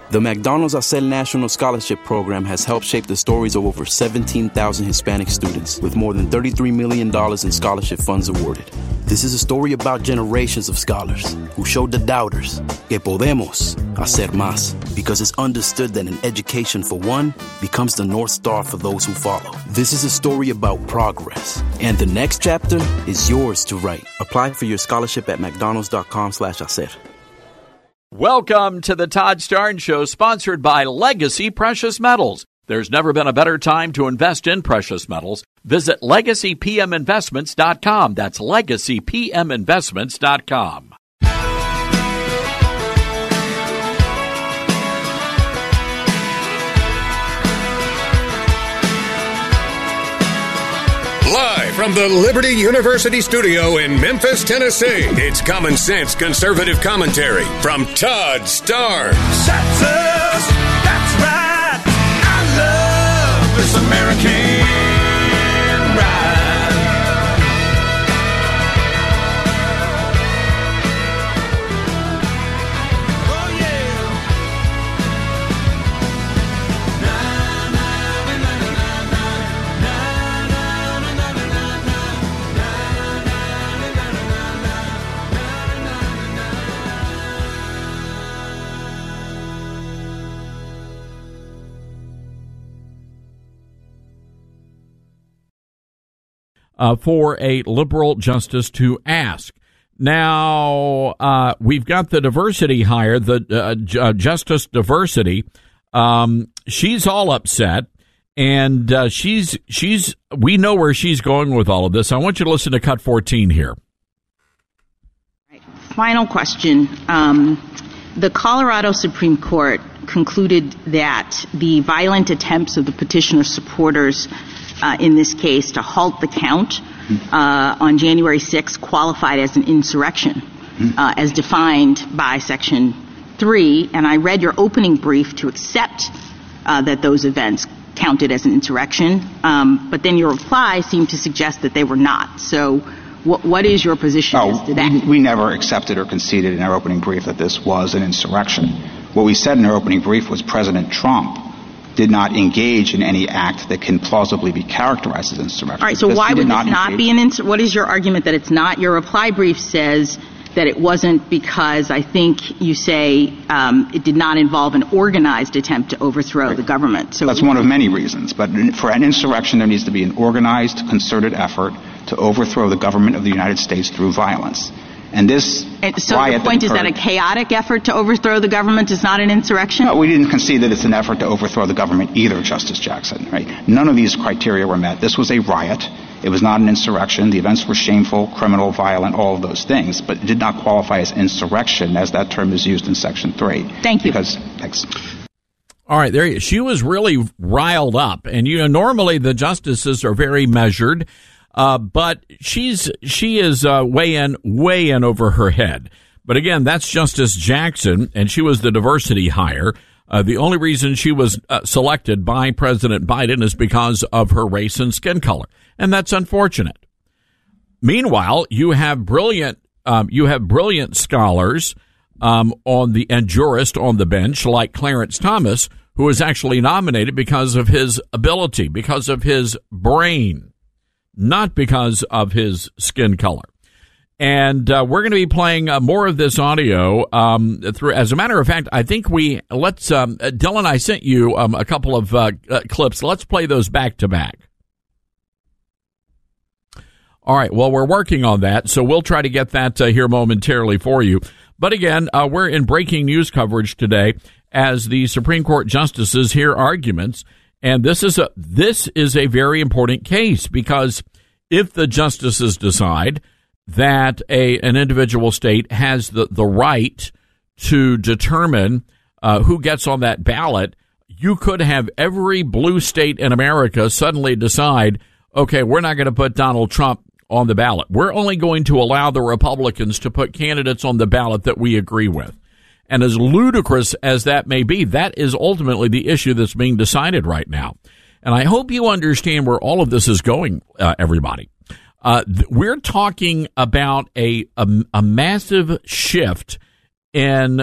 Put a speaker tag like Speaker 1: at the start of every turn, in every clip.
Speaker 1: The McDonald's Acel National Scholarship Program has helped shape the stories of over 17,000 Hispanic students, with more than $33 million in scholarship funds awarded. This is a story about generations of scholars who showed the doubters que podemos hacer más, because it's understood that an education for one becomes the North Star for those who follow. This is a story about progress, and the next chapter is yours to write. Apply for your scholarship at mcdonalds.com/hacer.
Speaker 2: Welcome to the Todd Starnes Show, sponsored by Legacy Precious Metals. There's never been a better time to invest in precious metals. Visit LegacyPMInvestments.com. That's LegacyPMInvestments.com.
Speaker 3: Live from the Liberty University studio in Memphis, Tennessee, it's Common Sense Conservative Commentary from Todd Starnes.
Speaker 4: Texas, that's right. I love this American ride. Oh, yeah.
Speaker 2: For a liberal justice to ask. Now, we've got the diversity hire, the Justice Diversity. She's all upset, and we know where she's going with all of this. I want you to listen to cut 14 here.
Speaker 5: Final question. The Colorado Supreme Court concluded that the violent attempts of the petitioner's supporters in this case to halt the count on January 6th qualified as an insurrection as defined by Section 3. And I read your opening brief to accept that those events counted as an insurrection. But then your reply seemed to suggest that they were not. So what is your position as to that?
Speaker 6: We never accepted or conceded in our opening brief that this was an insurrection. What we said in our opening brief was President Trump did not engage in any act that can plausibly be characterized as insurrection.
Speaker 5: All right, so why would this not be an insurrection? What is your argument that it's not? Your reply brief says that it wasn't because I think you say it did not involve an organized attempt to overthrow the government. So
Speaker 6: that's one of many reasons. But for an insurrection, there needs to be an organized, concerted effort to overthrow the government of the United States through violence. And this
Speaker 5: so the point is that a chaotic effort to overthrow the government is not an insurrection?
Speaker 6: No, we didn't concede that it's an effort to overthrow the government either, Justice Jackson. Right? None of these criteria were met. This was a riot. It was not an insurrection. The events were shameful, criminal, violent, all of those things, but it did not qualify as insurrection as that term is used in Section 3.
Speaker 5: Thank you.
Speaker 6: Thanks.
Speaker 2: All right, she was really riled up, and normally the justices are very measured. But she is way in over her head. But again, that's Justice Jackson, and she was the diversity hire. The only reason she was selected by President Biden is because of her race and skin color, and that's unfortunate. Meanwhile, you have brilliant scholars and jurists on the bench, like Clarence Thomas, who was actually nominated because of his ability, because of his brain, not because of his skin color. And we're going to be playing more of this audio through. As a matter of fact, I think Dylan, I sent you a couple of clips. Let's play those back to back. All right. Well, we're working on that, so we'll try to get that here momentarily for you. But again, we're in breaking news coverage today as the Supreme Court justices hear arguments. And this is a very important case, because if the justices decide that an individual state has the right to determine who gets on that ballot, you could have every blue state in America suddenly decide, okay, we're not going to put Donald Trump on the ballot. We're only going to allow the Republicans to put candidates on the ballot that we agree with. And as ludicrous as that may be, that is ultimately the issue that's being decided right now. And I hope you understand where all of this is going, everybody. We're talking about a massive shift in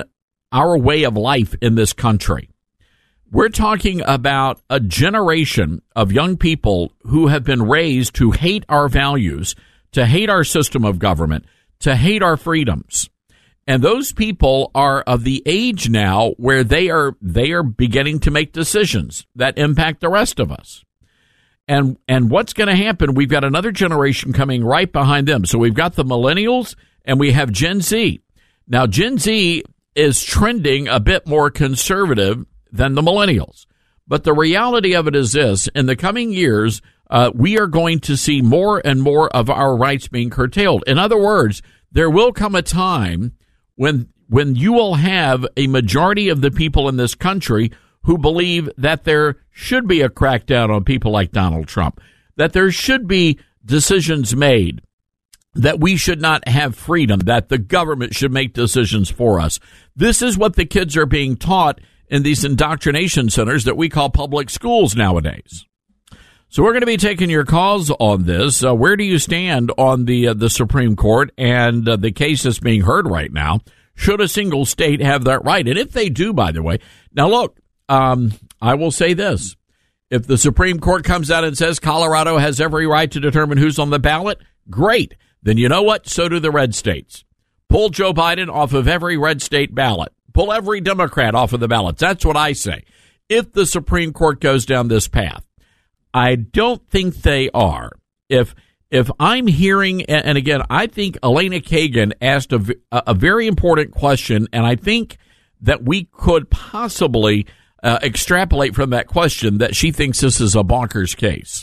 Speaker 2: our way of life in this country. We're talking about a generation of young people who have been raised to hate our values, to hate our system of government, to hate our freedoms. And those people are of the age now where they are beginning to make decisions that impact the rest of us. And what's going to happen? We've got another generation coming right behind them. So we've got the millennials and we have Gen Z. Now, Gen Z is trending a bit more conservative than the millennials. But the reality of it is this: in the coming years, we are going to see more and more of our rights being curtailed. In other words, there will come a time when you will have a majority of the people in this country who believe that there should be a crackdown on people like Donald Trump, that there should be decisions made, that we should not have freedom, that the government should make decisions for us. This is what the kids are being taught in these indoctrination centers that we call public schools nowadays. So we're going to be taking your calls on this. Where do you stand on the Supreme Court and the case that's being heard right now? Should a single state have that right? And if they do, by the way, now look, I will say this. If the Supreme Court comes out and says Colorado has every right to determine who's on the ballot, great. Then you know what? So do the red states. Pull Joe Biden off of every red state ballot. Pull every Democrat off of the ballots. That's what I say. If the Supreme Court goes down this path, I don't think they are. If I'm hearing, and again, I think Elena Kagan asked a very important question, and I think that we could possibly extrapolate from that question that she thinks this is a bonkers case.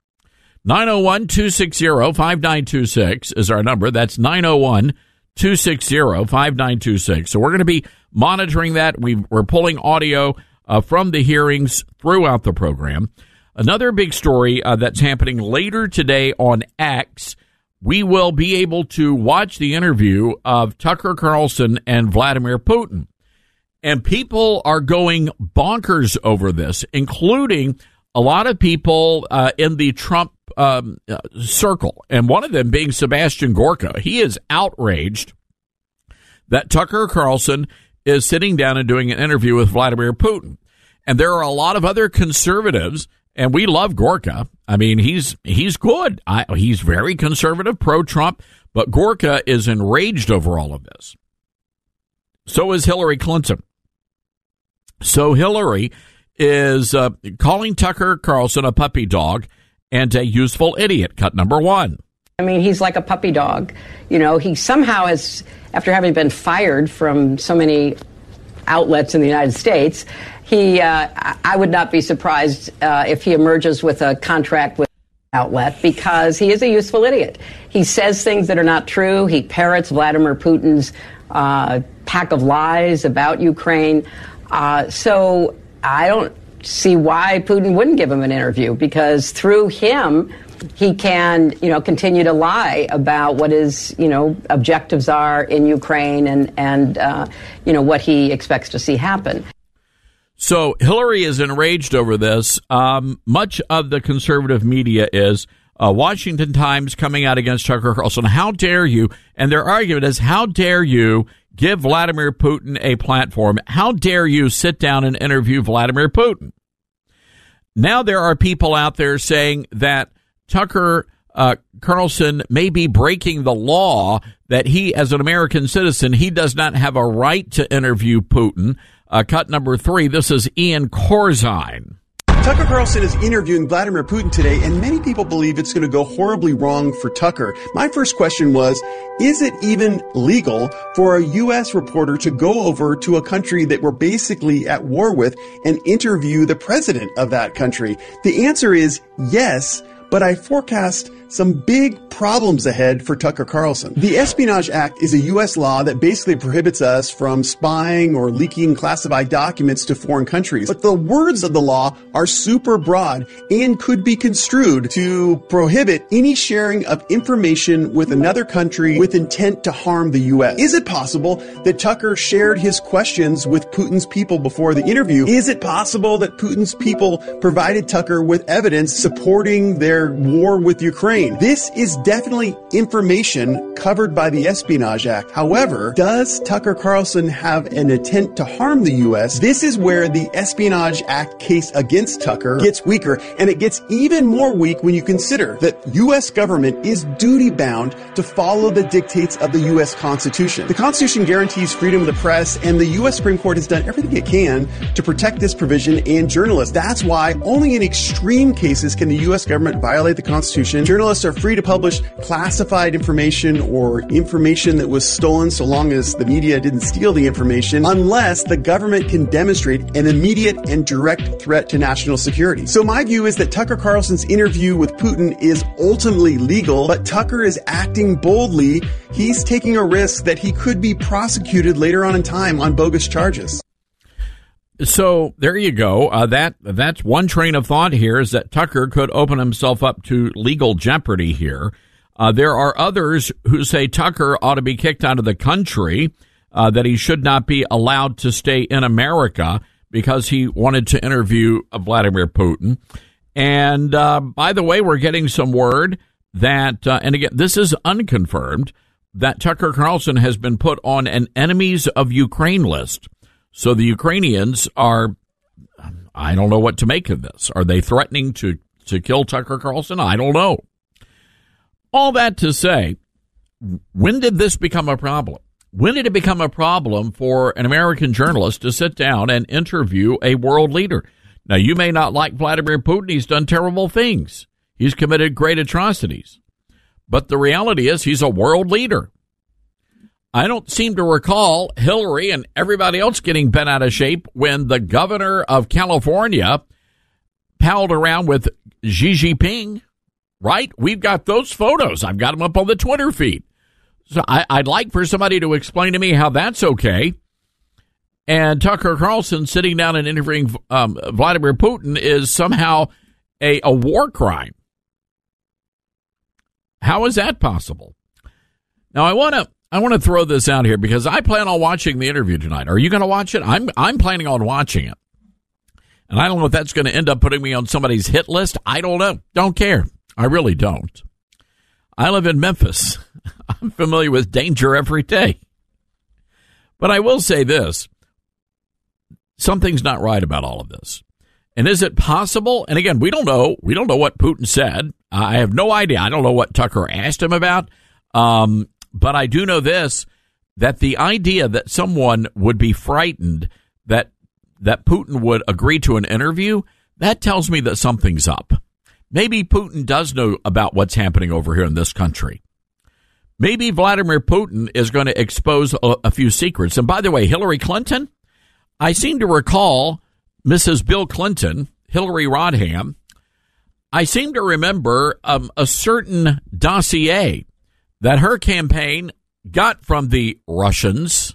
Speaker 2: 901-260-5926 is our number. That's 901-260-5926. So we're going to be monitoring that. We're pulling audio from the hearings throughout the program. Another big story that's happening later today on X, we will be able to watch the interview of Tucker Carlson and Vladimir Putin. And people are going bonkers over this, including a lot of people in the Trump circle, and one of them being Sebastian Gorka. He is outraged that Tucker Carlson is sitting down and doing an interview with Vladimir Putin. And there are a lot of other conservatives, and we love Gorka. I mean, he's good. He's very conservative, pro-Trump, but Gorka is enraged over all of this. So is Hillary Clinton. So Hillary is calling Tucker Carlson a puppy dog and a useful idiot. Cut number one.
Speaker 7: I mean, he's like a puppy dog. You know, he somehow has, after having been fired from so many outlets in the United States, I would not be surprised if he emerges with a contract with an outlet, because he is a useful idiot. He says things that are not true. He parrots Vladimir Putin's pack of lies about Ukraine. So I don't see why Putin wouldn't give him an interview, because through him, he can, continue to lie about what his, objectives are in Ukraine and what he expects to see happen.
Speaker 2: So Hillary is enraged over this. Much of the conservative media is. Washington Times coming out against Tucker Carlson. How dare you? And their argument is, how dare you give Vladimir Putin a platform? How dare you sit down and interview Vladimir Putin? Now there are people out there saying that Tucker Carlson may be breaking the law, that he, as an American citizen, he does not have a right to interview Putin. Cut number three, this is Ian Corzine.
Speaker 8: Tucker Carlson is interviewing Vladimir Putin today, and many people believe it's going to go horribly wrong for Tucker. My first question was, is it even legal for a U.S. reporter to go over to a country that we're basically at war with and interview the president of that country? The answer is yes, but I forecast some big problems ahead for Tucker Carlson. The Espionage Act is a U.S. law that basically prohibits us from spying or leaking classified documents to foreign countries. But the words of the law are super broad and could be construed to prohibit any sharing of information with another country with intent to harm the U.S. Is it possible that Tucker shared his questions with Putin's people before the interview? Is it possible that Putin's people provided Tucker with evidence supporting their their war with Ukraine. This is definitely information covered by the Espionage Act. However, does Tucker Carlson have an intent to harm the U.S.? This is where the Espionage Act case against Tucker gets weaker, and it gets even more weak when you consider that U.S. government is duty-bound to follow the dictates of the U.S. Constitution. The Constitution guarantees freedom of the press, and the U.S. Supreme Court has done everything it can to protect this provision and journalists. That's why only in extreme cases can the U.S. government violate the Constitution. Journalists are free to publish classified information or information that was stolen so long as the media didn't steal the information, unless the government can demonstrate an immediate and direct threat to national security. So my view is that Tucker Carlson's interview with Putin is ultimately legal, but Tucker is acting boldly. He's taking a risk that he could be prosecuted later on in time on bogus charges.
Speaker 2: So there you go. That's one train of thought here, is that Tucker could open himself up to legal jeopardy here. There are others who say Tucker ought to be kicked out of the country, that he should not be allowed to stay in America because he wanted to interview Vladimir Putin. And by the way, we're getting some word that, and again, this is unconfirmed, that Tucker Carlson has been put on an enemies of Ukraine list. So the Ukrainians are, I don't know what to make of this. Are they threatening to kill Tucker Carlson? I don't know. All that to say, when did this become a problem? When did it become a problem for an American journalist to sit down and interview a world leader? Now, you may not like Vladimir Putin. He's done terrible things. He's committed great atrocities. But the reality is he's a world leader. I don't seem to recall Hillary and everybody else getting bent out of shape when the governor of California palled around with Xi Jinping, right? We've got those photos. I've got them up on the Twitter feed. So I'd like for somebody to explain to me how that's okay. And Tucker Carlson sitting down and interviewing Vladimir Putin is somehow a war crime. How is that possible? Now, I want to throw this out here because I plan on watching the interview tonight. Are you going to watch it? I'm planning on watching it. And I don't know if that's going to end up putting me on somebody's hit list. I don't know. Don't care. I really don't. I live in Memphis. I'm familiar with danger every day. But I will say this. Something's not right about all of this. And is it possible? And again, we don't know. We don't know what Putin said. I have no idea. I don't know what Tucker asked him about. But I do know this, that the idea that someone would be frightened that Putin would agree to an interview, that tells me that something's up. Maybe Putin does know about what's happening over here in this country. Maybe Vladimir Putin is going to expose a few secrets. And by the way, Hillary Clinton, I seem to recall Mrs. Bill Clinton, Hillary Rodham, I seem to remember a certain dossier that her campaign got from the Russians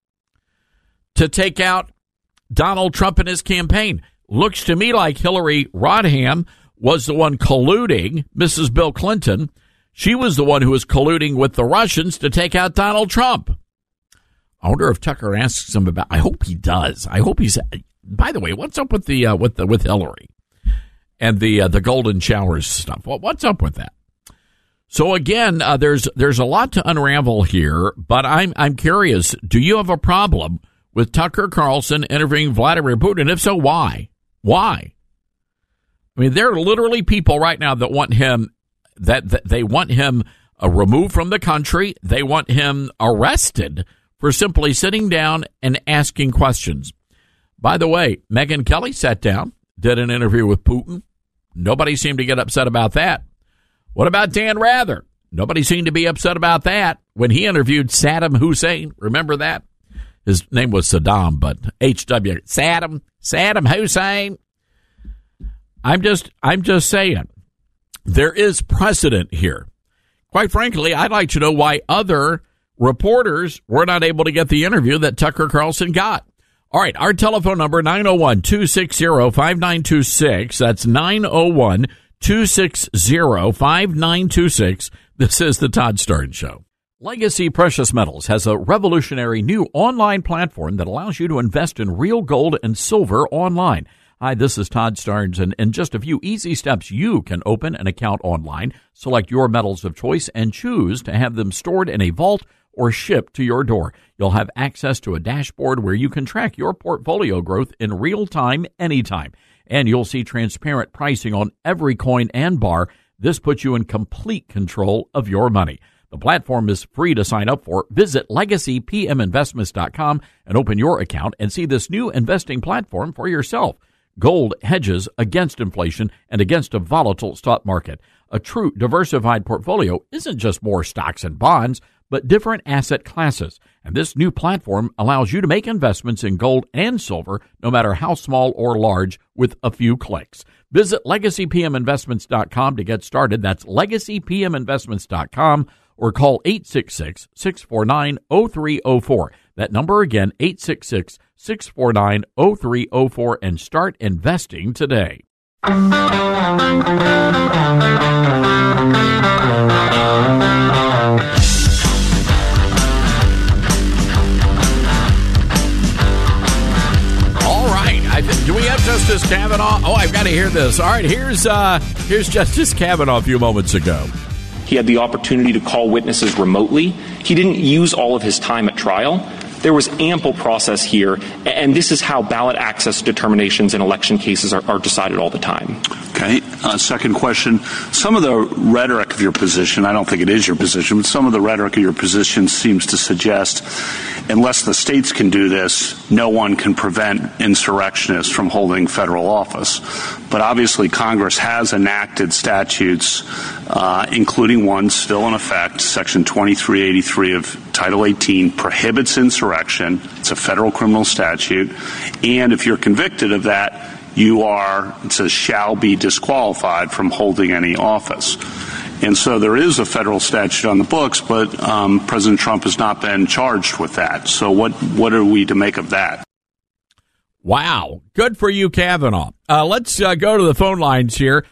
Speaker 2: to take out Donald Trump and his campaign. Looks to me like Hillary Rodham was the one colluding, Mrs. Bill Clinton. She was the one who was colluding with the Russians to take out Donald Trump. I wonder if Tucker asks him about. I hope he does. I hope he's. By the way, what's up with the with Hillary and the golden showers stuff? What's up with that? So again, there's a lot to unravel here, but I'm curious. Do you have a problem with Tucker Carlson interviewing Vladimir Putin? If so, why? Why? I mean, there are literally people right now that want him that they want him removed from the country. They want him arrested for simply sitting down and asking questions. By the way, Megyn Kelly sat down, did an interview with Putin. Nobody seemed to get upset about that. What about Dan Rather? Nobody seemed to be upset about that when he interviewed Saddam Hussein. Remember that? His name was Saddam, but H.W. Saddam Hussein. I'm just saying, there is precedent here. Quite frankly, I'd like to know why other reporters were not able to get the interview that Tucker Carlson got. All right, our telephone number, 901-260-5926. That's 901-260-5926. This is the Todd Stern Show. Legacy Precious Metals has a revolutionary new online platform that allows you to invest in real gold and silver online. Hi, this is Todd Starnes, and in just a few easy steps, you can open an account online, select your metals of choice, and choose to have them stored in a vault or shipped to your door. You'll have access to a dashboard where you can track your portfolio growth in real time, anytime. And you'll see transparent pricing on every coin and bar. This puts you in complete control of your money. The platform is free to sign up for. Visit LegacyPMInvestments.com and open your account and see this new investing platform for yourself. Gold hedges against inflation and against a volatile stock market. A true diversified portfolio isn't just more stocks and bonds, but different asset classes. And this new platform allows you to make investments in gold and silver, no matter how small or large, with a few clicks. Visit LegacyPMInvestments.com to get started. That's LegacyPMInvestments.com, or call 866-649-0304. That number again, 866-649-0304, and start investing today. Do we have Justice Kavanaugh? Oh, I've got to hear this. All right, here's Justice Kavanaugh a few moments ago.
Speaker 9: He had the opportunity to call witnesses remotely. He didn't use all of his time at trial. There was ample process here, and this is how ballot access determinations in election cases are decided all the time.
Speaker 10: Okay. Second question. Some of the rhetoric of your position, I don't think it is your position, but some of the rhetoric of your position seems to suggest unless the states can do this, no one can prevent insurrectionists from holding federal office. But obviously Congress has enacted statutes, including one still in effect, Section 2383 of Title 18 prohibits insurrection. It's a federal criminal statute. And if you're convicted of that, it says shall be disqualified from holding any office. And so there is a federal statute on the books, but President Trump has not been charged with that. So what are we to make of that?
Speaker 2: Wow. Good for you, Kavanaugh. Let's go to the phone lines here.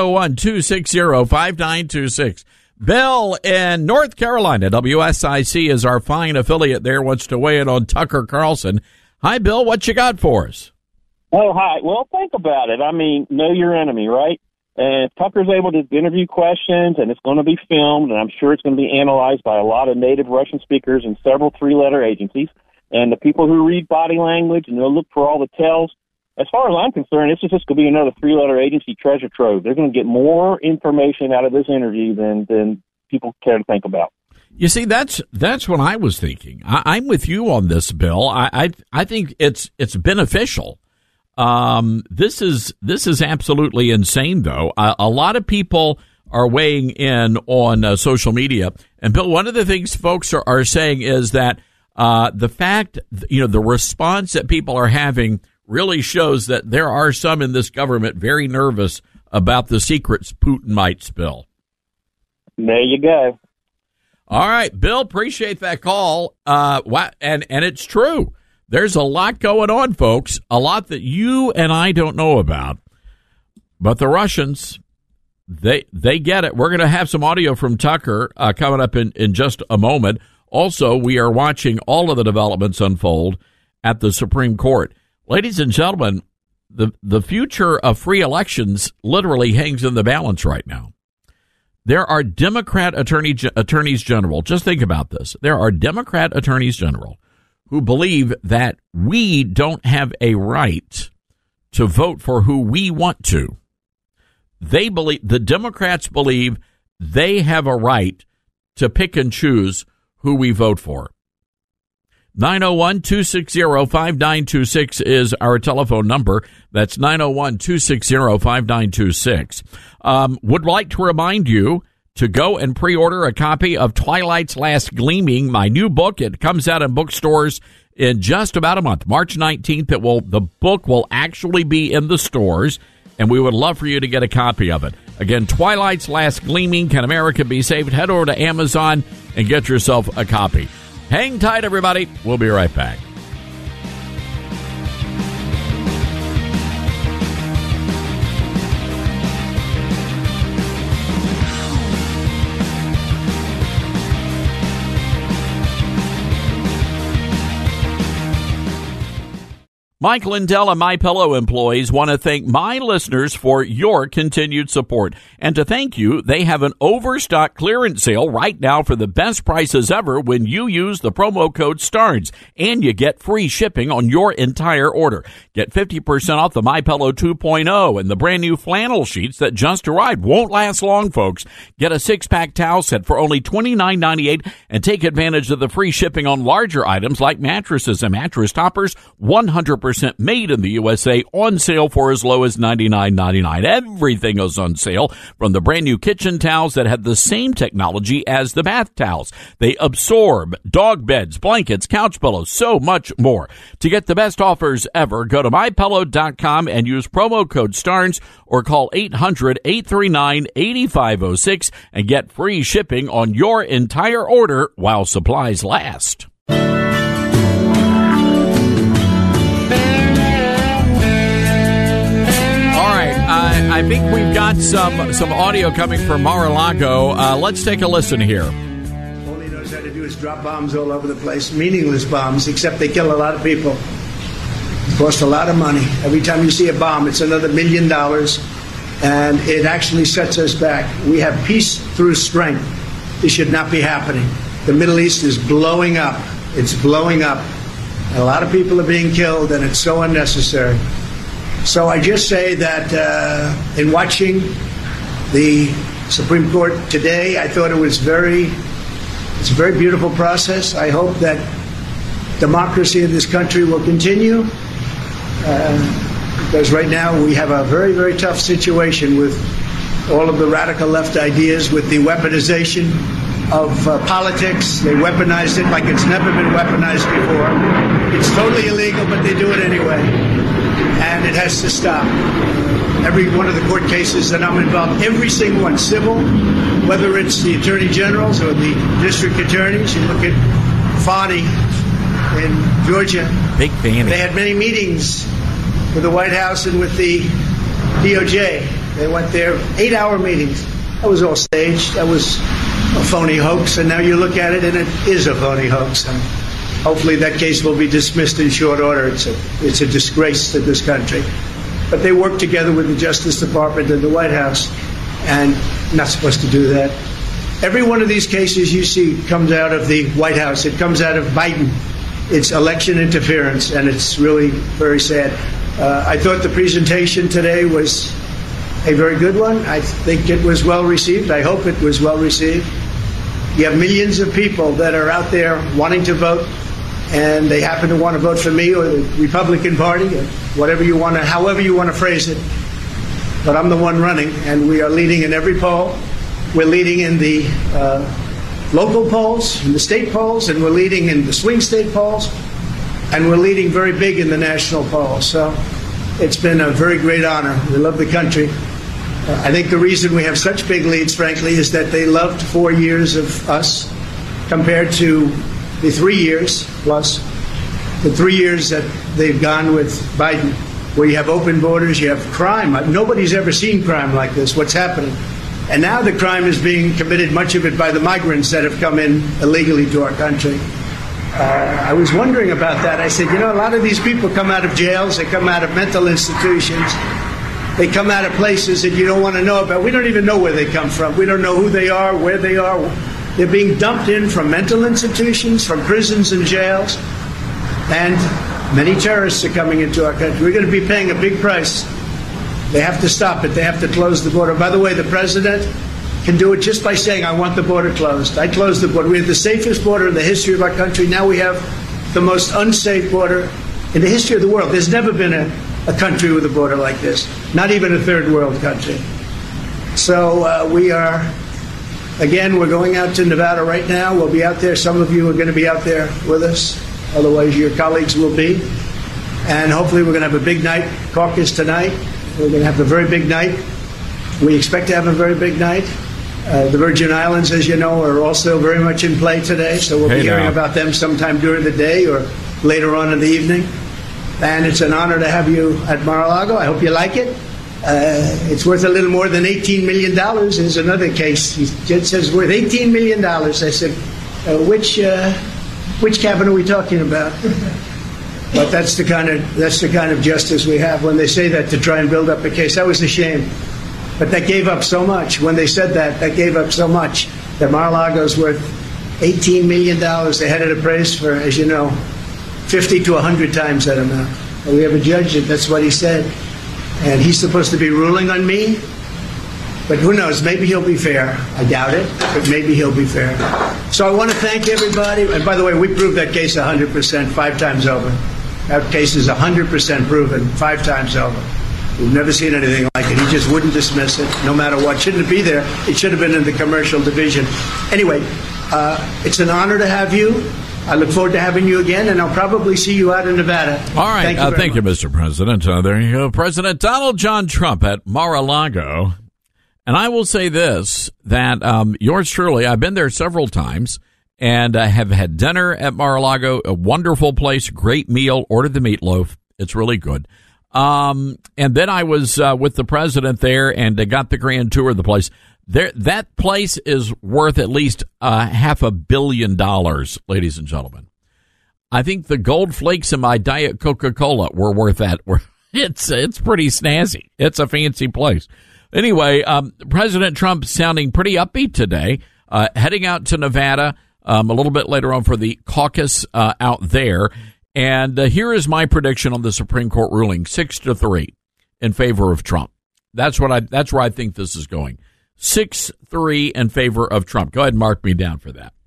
Speaker 2: 901-260-5926. Bill in North Carolina, WSIC is our fine affiliate there, wants to weigh in on Tucker Carlson. Hi, Bill. What you got for us?
Speaker 11: Oh, hi. Well, think about it. I mean, know your enemy, right? And if Tucker's able to interview questions, and it's going to be filmed, and I'm sure it's going to be analyzed by a lot of native Russian speakers in several three-letter agencies, and the people who read body language, and they'll look for all the tells. As far as I'm concerned, this is just going to be another three-letter agency treasure trove. They're going to get more information out of this interview than people care to think about.
Speaker 2: You see, that's what I was thinking. I'm with you on this, Bill. I think it's beneficial. This is absolutely insane, though. A lot of people are weighing in on social media, and Bill, one of the things folks are saying is that the fact, the response that people are having really shows that there are some in this government very nervous about the secrets Putin might spill.
Speaker 11: There you go.
Speaker 2: All right, Bill, appreciate that call. And it's true. There's a lot going on, folks, a lot that you and I don't know about. But the Russians, they get it. We're going to have some audio from Tucker coming up in just a moment. Also, we are watching all of the developments unfold at the Supreme Court. Ladies and gentlemen, the future of free elections literally hangs in the balance right now. There are Democrat attorneys general. Just think about this. There are Democrat attorneys general who believe that we don't have a right to vote for who we want to. The Democrats believe they have a right to pick and choose who we vote for. 901-260-5926 is our telephone number. That's 901-260-5926. Would like to remind you to go and pre-order a copy of Twilight's Last Gleaming, my new book. It comes out in bookstores in just about a month, March 19th. The book will actually be in the stores, and we would love for you to get a copy of it. Again, Twilight's Last Gleaming, Can America Be Saved? Head over to Amazon and get yourself a copy. Hang tight, everybody. We'll be right back. Mike Lindell and MyPillow employees want to thank my listeners for your continued support. And to thank you, they have an overstock clearance sale right now for the best prices ever when you use the promo code STARNS. And you get free shipping on your entire order. Get 50% off the MyPillow 2.0 and the brand new flannel sheets that just arrived. Won't last long, folks. Get a 6-pack towel set for only $29.98 and take advantage of the free shipping on larger items like mattresses and mattress toppers. 100% made in the USA, on sale for as low as $99.99. Everything is on sale, from the brand new kitchen towels that have the same technology as the bath towels. They absorb dog beds, blankets, couch pillows, so much more. To get the best offers ever, go to MyPillow.com and use promo code STARNS or call 800-839-8506 and get free shipping on your entire order while supplies last. I think we've got some audio coming from Mar-a-Lago. Let's take a listen here.
Speaker 12: All he knows how to do is drop bombs all over the place, meaningless bombs, except they kill a lot of people. It costs a lot of money. Every time you see a bomb, it's another $1 million, and it actually sets us back. We have peace through strength. This should not be happening. The Middle East is blowing up. It's blowing up. And a lot of people are being killed, and it's so unnecessary. So I just say that in watching the Supreme Court today, I thought it's a very beautiful process. I hope that democracy in this country will continue, because right now we have a very, very tough situation with all of the radical left ideas, with the weaponization of politics. They weaponized it like it's never been weaponized before. It's totally illegal, but they do it anyway. And it has to stop. Every one of the court cases that I'm involved, every single one, civil, whether it's the attorney generals or the district attorneys. You look at Fani in Georgia.
Speaker 2: Big Fanny.
Speaker 12: They had many meetings with the White House and with the DOJ. They went there, 8-hour meetings. That was all staged. That was a phony hoax. And now you look at it, and it is a phony hoax. And hopefully that case will be dismissed in short order. It's a disgrace to this country. But they work together with the Justice Department and the White House, and not supposed to do that. Every one of these cases you see comes out of the White House. It comes out of Biden. It's election interference, and it's really very sad. I thought the presentation today was a very good one. I think it was well received. I hope it was well received. You have millions of people that are out there wanting to vote, and they happen to want to vote for me or the Republican Party, or whatever you want to, however you want to phrase it. But I'm the one running, and we are leading in every poll. We're leading in the local polls, in the state polls, and we're leading in the swing state polls, and we're leading very big in the national polls. So it's been a very great honor. We love the country. I think the reason we have such big leads, frankly, is that they loved 4 years of us compared to the 3 years plus the 3 years that they've gone with Biden, where you have open borders, you have crime. Nobody's ever seen crime like this, what's happening. And now the crime is being committed, much of it by the migrants that have come in illegally to our country. I was wondering about that. I said, a lot of these people come out of jails, they come out of mental institutions, they come out of places that you don't want to know about. We don't even know where they come from. We don't know who they are, where they are. They're being dumped in from mental institutions, from prisons and jails, and many terrorists are coming into our country. We're going to be paying a big price. They have to stop it. They have to close the border. By the way, the president can do it just by saying, I want the border closed. I closed the border. We have the safest border in the history of our country. Now we have the most unsafe border in the history of the world. There's never been a country with a border like this, not even a third world country. So we are, again, we're going out to Nevada right now. We'll be out there. Some of you are going to be out there with us. Otherwise, your colleagues will be. And hopefully we're going to have a big night, caucus tonight. We're going to have a very big night. We expect to have a very big night. The Virgin Islands, as you know, are also very much in play today. So we'll be hearing about them sometime during the day or later on in the evening. And it's an honor to have you at Mar-a-Lago. I hope you like it. It's worth a little more than $18 million. There's another case. It says worth $18 million. I said, which cabin are we talking about? But that's the kind of justice we have. When they say that to try and build up a case, that was a shame. But that gave up so much. When they said that gave up so much that Mar-a-Lago's worth $18 million. They had it appraised for, as you know, 50 to 100 times that amount. But we have a judge that's what he said. And he's supposed to be ruling on me. But who knows? Maybe he'll be fair. I doubt it, but maybe he'll be fair. So I want to thank everybody. And by the way, we proved that case 100%, 5 times over. That case is 100% proven, 5 times over. We've never seen anything like it. He just wouldn't dismiss it, no matter what. Shouldn't it be there? It should have been in the commercial division. Anyway, it's an honor to have you. I look forward to having you again, and I'll probably see you out in Nevada.
Speaker 2: All right. Thank you, Mr. President. There you go. President Donald John Trump at Mar-a-Lago. And I will say this, that yours truly, I've been there several times and have had dinner at Mar-a-Lago, a wonderful place, great meal, ordered the meatloaf. It's really good. And then I was with the president there and got the grand tour of the place. That place is worth at least $500 million, ladies and gentlemen. I think the gold flakes in my Diet Coca-Cola were worth that. It's pretty snazzy. It's a fancy place. Anyway, President Trump sounding pretty upbeat today, heading out to Nevada a little bit later on for the caucus out there. And here is my prediction on the Supreme Court ruling, 6-3 in favor of Trump. That's where I think this is going. 6-3 in favor of Trump. Go ahead and mark me down for that.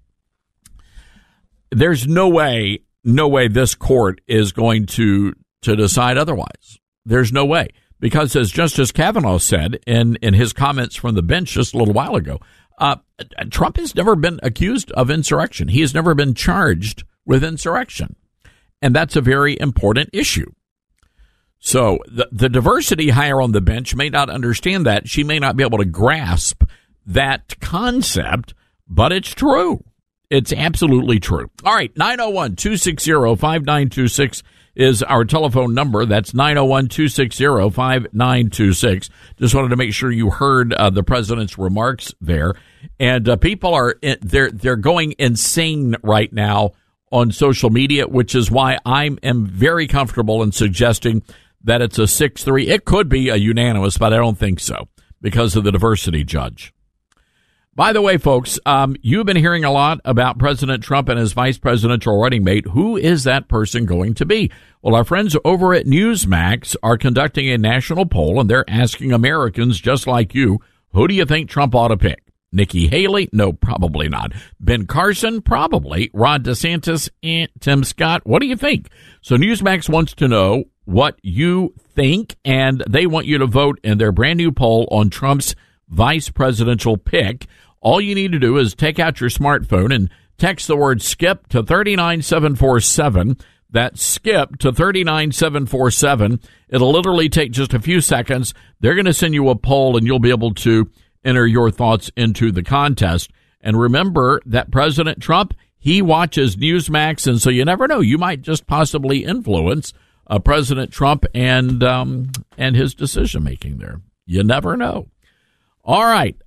Speaker 2: There's no way this court is going to decide otherwise. There's no way. Because as Justice Kavanaugh said in his comments from the bench just a little while ago, Trump has never been accused of insurrection. He has never been charged with insurrection. And that's a very important issue. So the diversity hire on the bench may not understand that. She may not be able to grasp that concept, but it's true. It's absolutely true. All right, 901-260-5926 is our telephone number. That's 901-260-5926. Just wanted to make sure you heard the president's remarks there. And people are they're going insane right now on social media, which is why I am very comfortable in suggesting that it's a 6-3. It could be a unanimous, but I don't think so because of the diversity judge. By the way, folks, you've been hearing a lot about President Trump and his vice presidential running mate. Who is that person going to be? Well, our friends over at Newsmax are conducting a national poll, and they're asking Americans just like you, who do you think Trump ought to pick? Nikki Haley? No, probably not. Ben Carson? Probably. Ron DeSantis? Tim Scott? What do you think? So Newsmax wants to know what you think, and they want you to vote in their brand new poll on Trump's vice presidential pick. All you need to do is take out your smartphone and text the word SKIP to 39747. That's SKIP to 39747. It'll literally take just a few seconds. They're going to send you a poll, and you'll be able to enter your thoughts into the contest. And remember that President Trump, he watches Newsmax, and so you never know. You might just possibly influence President Trump and his decision-making there. You never know. All right.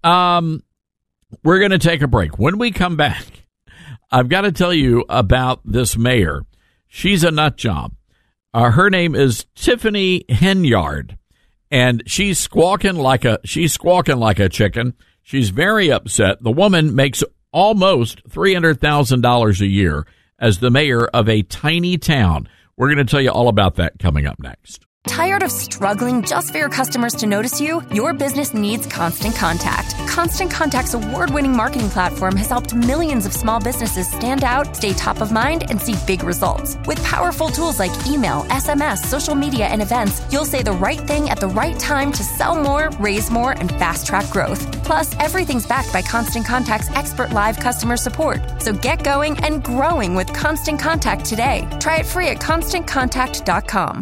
Speaker 2: We're going to take a break. When we come back, I've got to tell you about this mayor. She's a nut job. Her name is Tiffany Henyard, and she's squawking like a chicken. She's very upset. The woman makes almost $300,000 a year as the mayor of a tiny town. We're going to tell you all about that coming up next.
Speaker 13: Tired of struggling just for your customers to notice you? Your business needs Constant Contact. Constant Contact's award-winning marketing platform has helped millions of small businesses stand out, stay top of mind, and see big results. With powerful tools like email, SMS, social media, and events, you'll say the right thing at the right time to sell more, raise more, and fast-track growth. Plus, everything's backed by Constant Contact's expert live customer support. So get going and growing with Constant Contact today. Try it free at ConstantContact.com.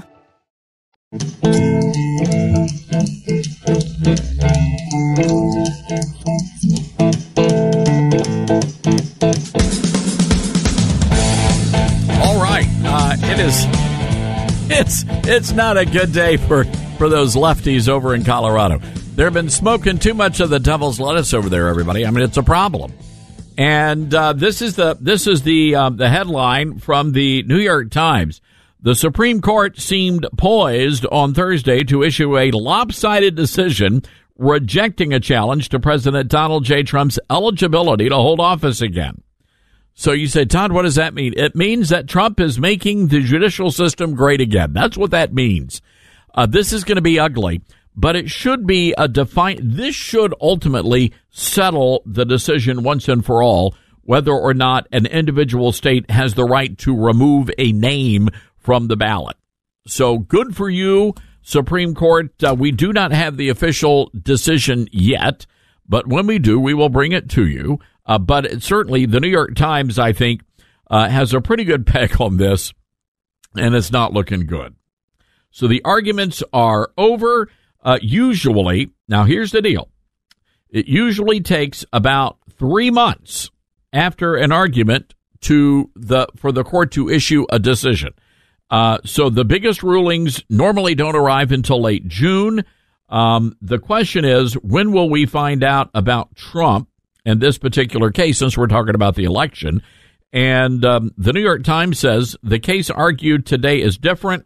Speaker 2: All right, it's not a good day for those lefties over in Colorado. They've been smoking too much of the devil's lettuce over there, everybody. I mean, it's a problem. And this is the headline from the New York Times. The Supreme Court seemed poised on Thursday to issue a lopsided decision rejecting a challenge to President Donald J. Trump's eligibility to hold office again. So you say, Todd, what does that mean? It means that Trump is making the judicial system great again. That's what that means. This is going to be ugly, but it should be this should ultimately settle the decision once and for all, whether or not an individual state has the right to remove a name from the ballot. So good for you, Supreme Court. We do not have the official decision yet, but when we do, we will bring it to you. But certainly the New York Times, I think, has a pretty good peg on this, and it's not looking good. So the arguments are over. Usually, now here's the deal. It usually takes about 3 months after an argument for the court to issue a decision. So the biggest rulings normally don't arrive until late June. The question is, when will we find out about Trump in this particular case, since we're talking about the election? And the New York Times says the case argued today is different,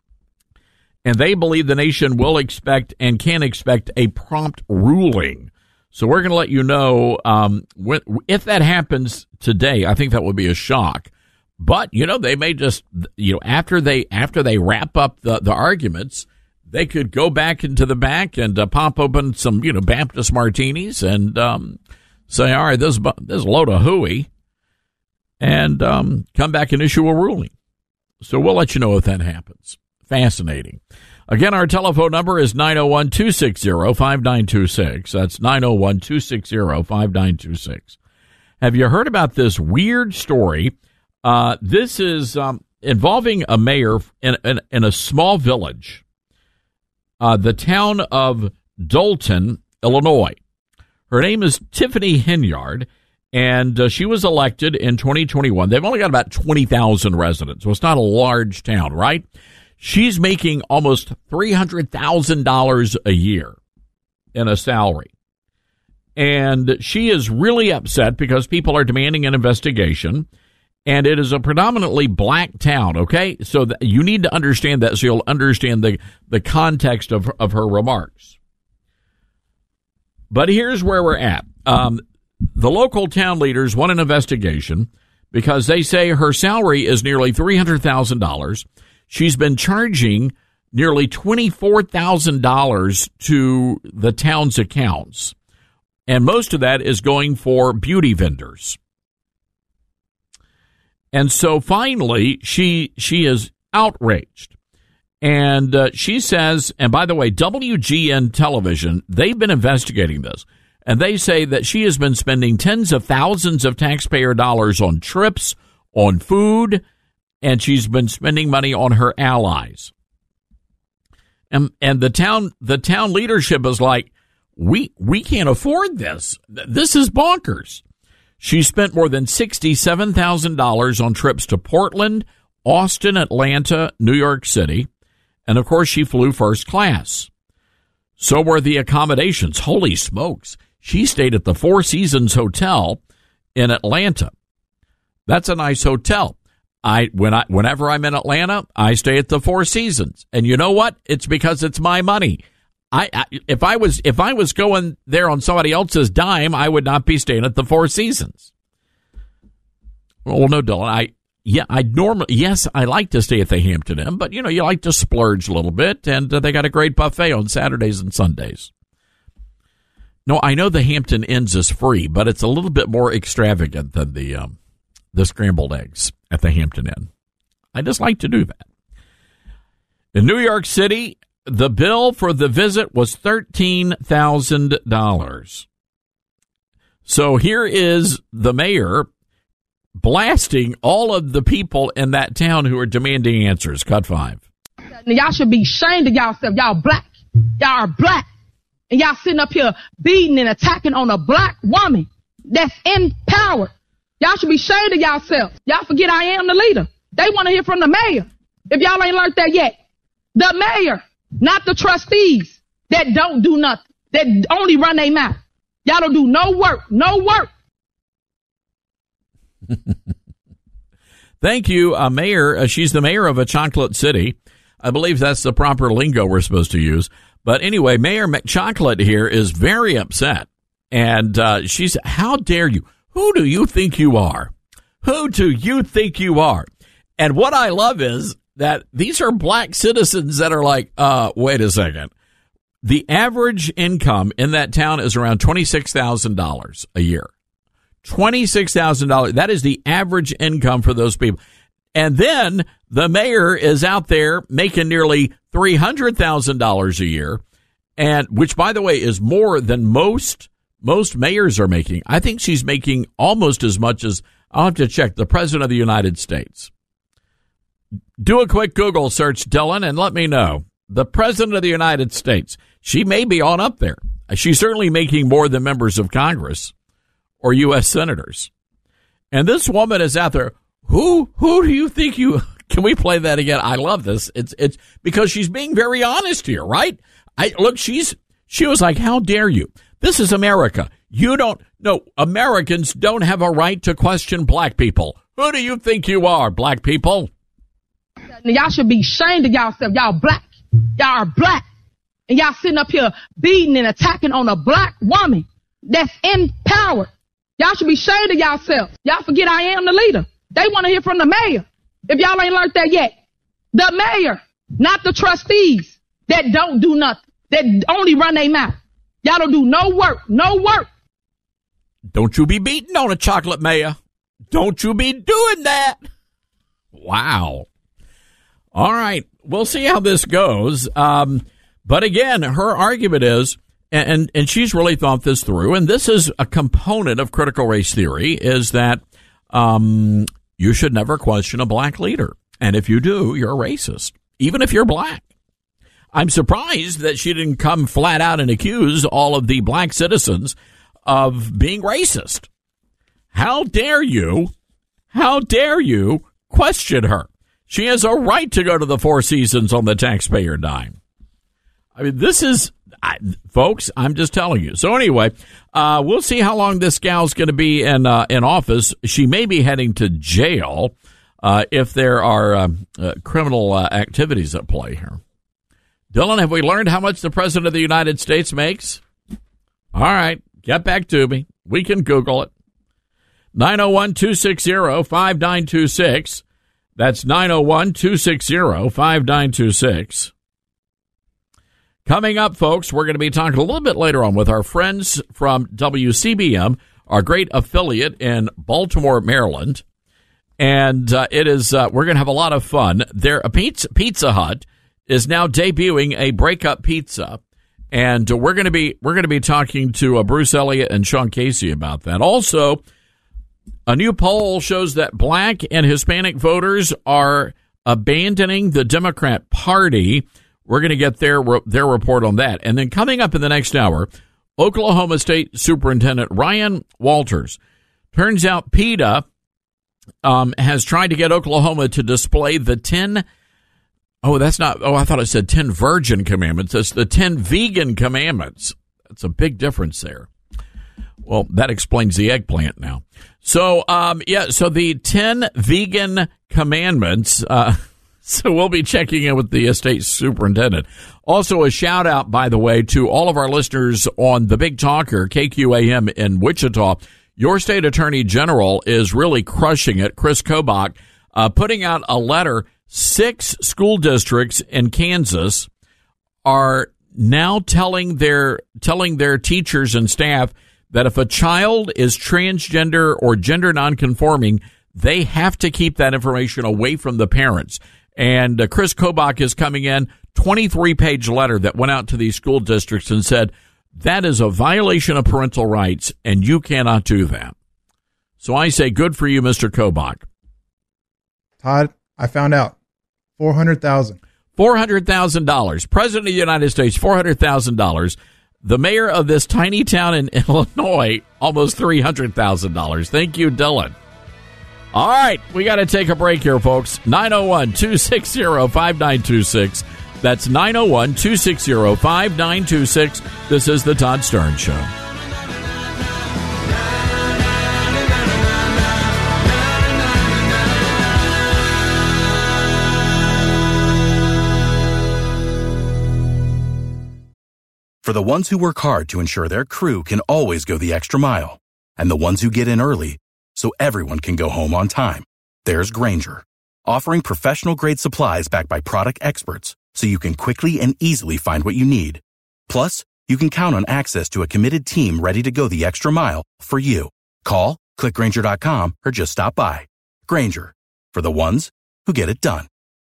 Speaker 2: and they believe the nation will expect and can expect a prompt ruling. So we're going to let you know if that happens today. I think that would be a shock. But, they may just, after they wrap up the arguments, they could go back into the back and pop open some, Baptist martinis and say, all right, this is a load of hooey, and come back and issue a ruling. So we'll let you know if that happens. Fascinating. Again, our telephone number is 901-260-5926. That's 901-260-5926. Have you heard about this weird story? This is involving a mayor in a small village, the town of Dolton, Illinois. Her name is Tiffany Henyard, and she was elected in 2021. They've only got about 20,000 residents, so it's not a large town, right? She's making almost $300,000 a year in a salary. And she is really upset because people are demanding an investigation. And it is a predominantly black town, okay? So you need to understand that so you'll understand the context of her remarks. But here's where we're at. The local town leaders want an investigation because they say her salary is nearly $300,000. She's been charging nearly $24,000 to the town's accounts, and most of that is going for beauty vendors. And so finally, she is outraged, and she says, and by the way, WGN Television, they've been investigating this, and they say that she has been spending tens of thousands of taxpayer dollars on trips, on food, and she's been spending money on her allies. And the town leadership is like, we can't afford this. This is bonkers. She spent more than $67,000 on trips to Portland, Austin, Atlanta, New York City, and of course she flew first class. So were the accommodations. Holy smokes. She stayed at the Four Seasons Hotel in Atlanta. That's a nice hotel. Whenever I'm in Atlanta, I stay at the Four Seasons. And you know what? It's because it's my money. If I was going there on somebody else's dime, I would not be staying at the Four Seasons. Well, no, Dylan. I like to stay at the Hampton Inn, but you like to splurge a little bit, and they got a great buffet on Saturdays and Sundays. No, I know the Hampton Inns is free, but it's a little bit more extravagant than the scrambled eggs at the Hampton Inn. I just like to do that. In New York City, the bill for the visit was $13,000. So here is the mayor blasting all of the people in that town who are demanding answers. Cut 5.
Speaker 14: Y'all should be ashamed of y'allself. Y'all black. Y'all are black. And y'all sitting up here beating and attacking on a black woman that's in power. Y'all should be ashamed of yourselves. Y'all forget I am the leader. They want to hear from the mayor. If y'all ain't learned that yet. The mayor, not the trustees that don't do nothing, that only run their mouth. Y'all don't do no work.
Speaker 2: Thank you, Mayor. She's the mayor of a chocolate city. I believe that's the proper lingo we're supposed to use. But anyway, Mayor McChocolate here is very upset. And she's, how dare you? Who do you think you are? Who do you think you are? And what I love is that these are black citizens that are like, wait a second. The average income in that town is around $26,000 a year. $26,000. That is the average income for those people. And then the mayor is out there making nearly $300,000 a year, and which, by the way, is more than most mayors are making. I think she's making almost as much as, I'll have to check, the President of the United States. Do a quick Google search, Dylan, and let me know. The President of the United States. She may be on up there. She's certainly making more than members of Congress or U.S. senators. And this woman is out there. Who do you think you... Can we play that again? I love this. It's because she's being very honest here, right? She was like, how dare you? This is America. Americans don't have a right to question black people. Who do you think you are, black people?
Speaker 14: Y'all should be ashamed of yourself. Y'all black. Y'all are black. And y'all sitting up here beating and attacking on a black woman that's in power. Y'all should be ashamed of yourself. Y'all forget I am the leader. They want to hear from the mayor. If y'all ain't learned that yet. The mayor, not the trustees that don't do nothing, that only run their mouth. Y'all don't do no work.
Speaker 2: Don't you be beating on a chocolate mayor. Don't you be doing that. Wow. All right. We'll see how this goes. But again, her argument is, and she's really thought this through, and this is a component of critical race theory, is that you should never question a black leader. And if you do, you're a racist, even if you're black. I'm surprised that she didn't come flat out and accuse all of the black citizens of being racist. How dare you question her? She has a right to go to the Four Seasons on the taxpayer dime. I mean, this is, folks, I'm just telling you. So anyway, we'll see how long this gal's going to be in office. She may be heading to jail if there are criminal activities at play here. Dylan, have we learned how much the President of the United States makes? All right, get back to me. We can Google it. 901-260-5926. That's 901-260-5926. Coming up, folks, we're going to be talking a little bit later on with our friends from WCBM, our great affiliate in Baltimore, Maryland. And it is we're going to have a lot of fun. Pizza Hut is now debuting a breakup pizza, and we're going to be talking to Bruce Elliott and Sean Casey about that. Also, a new poll shows that black and Hispanic voters are abandoning the Democrat Party. We're going to get their report on that. And then coming up in the next hour, Oklahoma State Superintendent Ryan Walters. Turns out PETA has tried to get Oklahoma to display the 10 I thought it said 10 virgin commandments. It's the 10 vegan commandments. That's a big difference there. Well, that explains the eggplant now. So, so the 10 vegan commandments, so we'll be checking in with the state superintendent. Also, a shout out, by the way, to all of our listeners on the Big Talker, KQAM in Wichita. Your state attorney general is really crushing it. Chris Kobach, putting out a letter. 6 school districts in Kansas are now telling their teachers and staff that if a child is transgender or gender nonconforming, they have to keep that information away from the parents. And Chris Kobach is coming in, 23-page letter that went out to these school districts and said, that is a violation of parental rights, and you cannot do that. So I say, good for you, Mr. Kobach.
Speaker 15: Todd, I found out. $400,000.
Speaker 2: $400,000. President of the United States, $400,000. The mayor of this tiny town in Illinois, almost $300,000. Thank you, Dylan. All right, we got to take a break here, folks. 901-260-5926. That's 901-260-5926. This is the Todd Stern Show.
Speaker 16: For the ones who work hard to ensure their crew can always go the extra mile, and the ones who get in early so everyone can go home on time, there's Grainger, offering professional-grade supplies backed by product experts so you can quickly and easily find what you need. Plus, you can count on access to a committed team ready to go the extra mile for you. Call, click Grainger.com, or just stop by. Grainger, for the ones who get it done.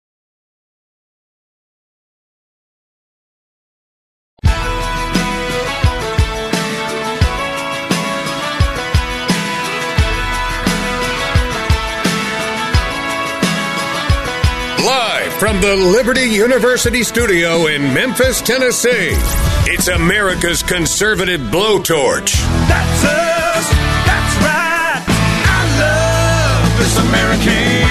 Speaker 3: Live from the Liberty University studio in Memphis, Tennessee, it's America's conservative blowtorch.
Speaker 4: That's us. That's right. I love this American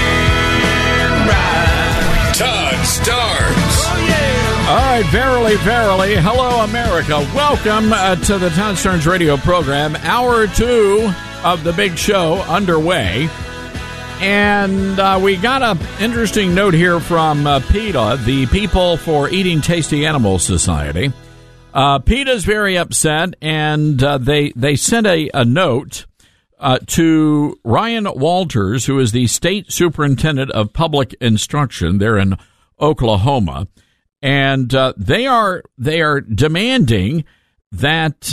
Speaker 4: ride.
Speaker 3: Todd Starnes.
Speaker 4: Oh, yeah.
Speaker 2: All right, verily, verily. Hello, America. Welcome to the Todd Starnes radio program. Hour 2 of the big show underway. And we got an interesting note here from PETA, the People for Eating Tasty Animals Society. PETA's very upset, and they sent a note to Ryan Walters, who is the state superintendent of public instruction there in Oklahoma, and they are demanding that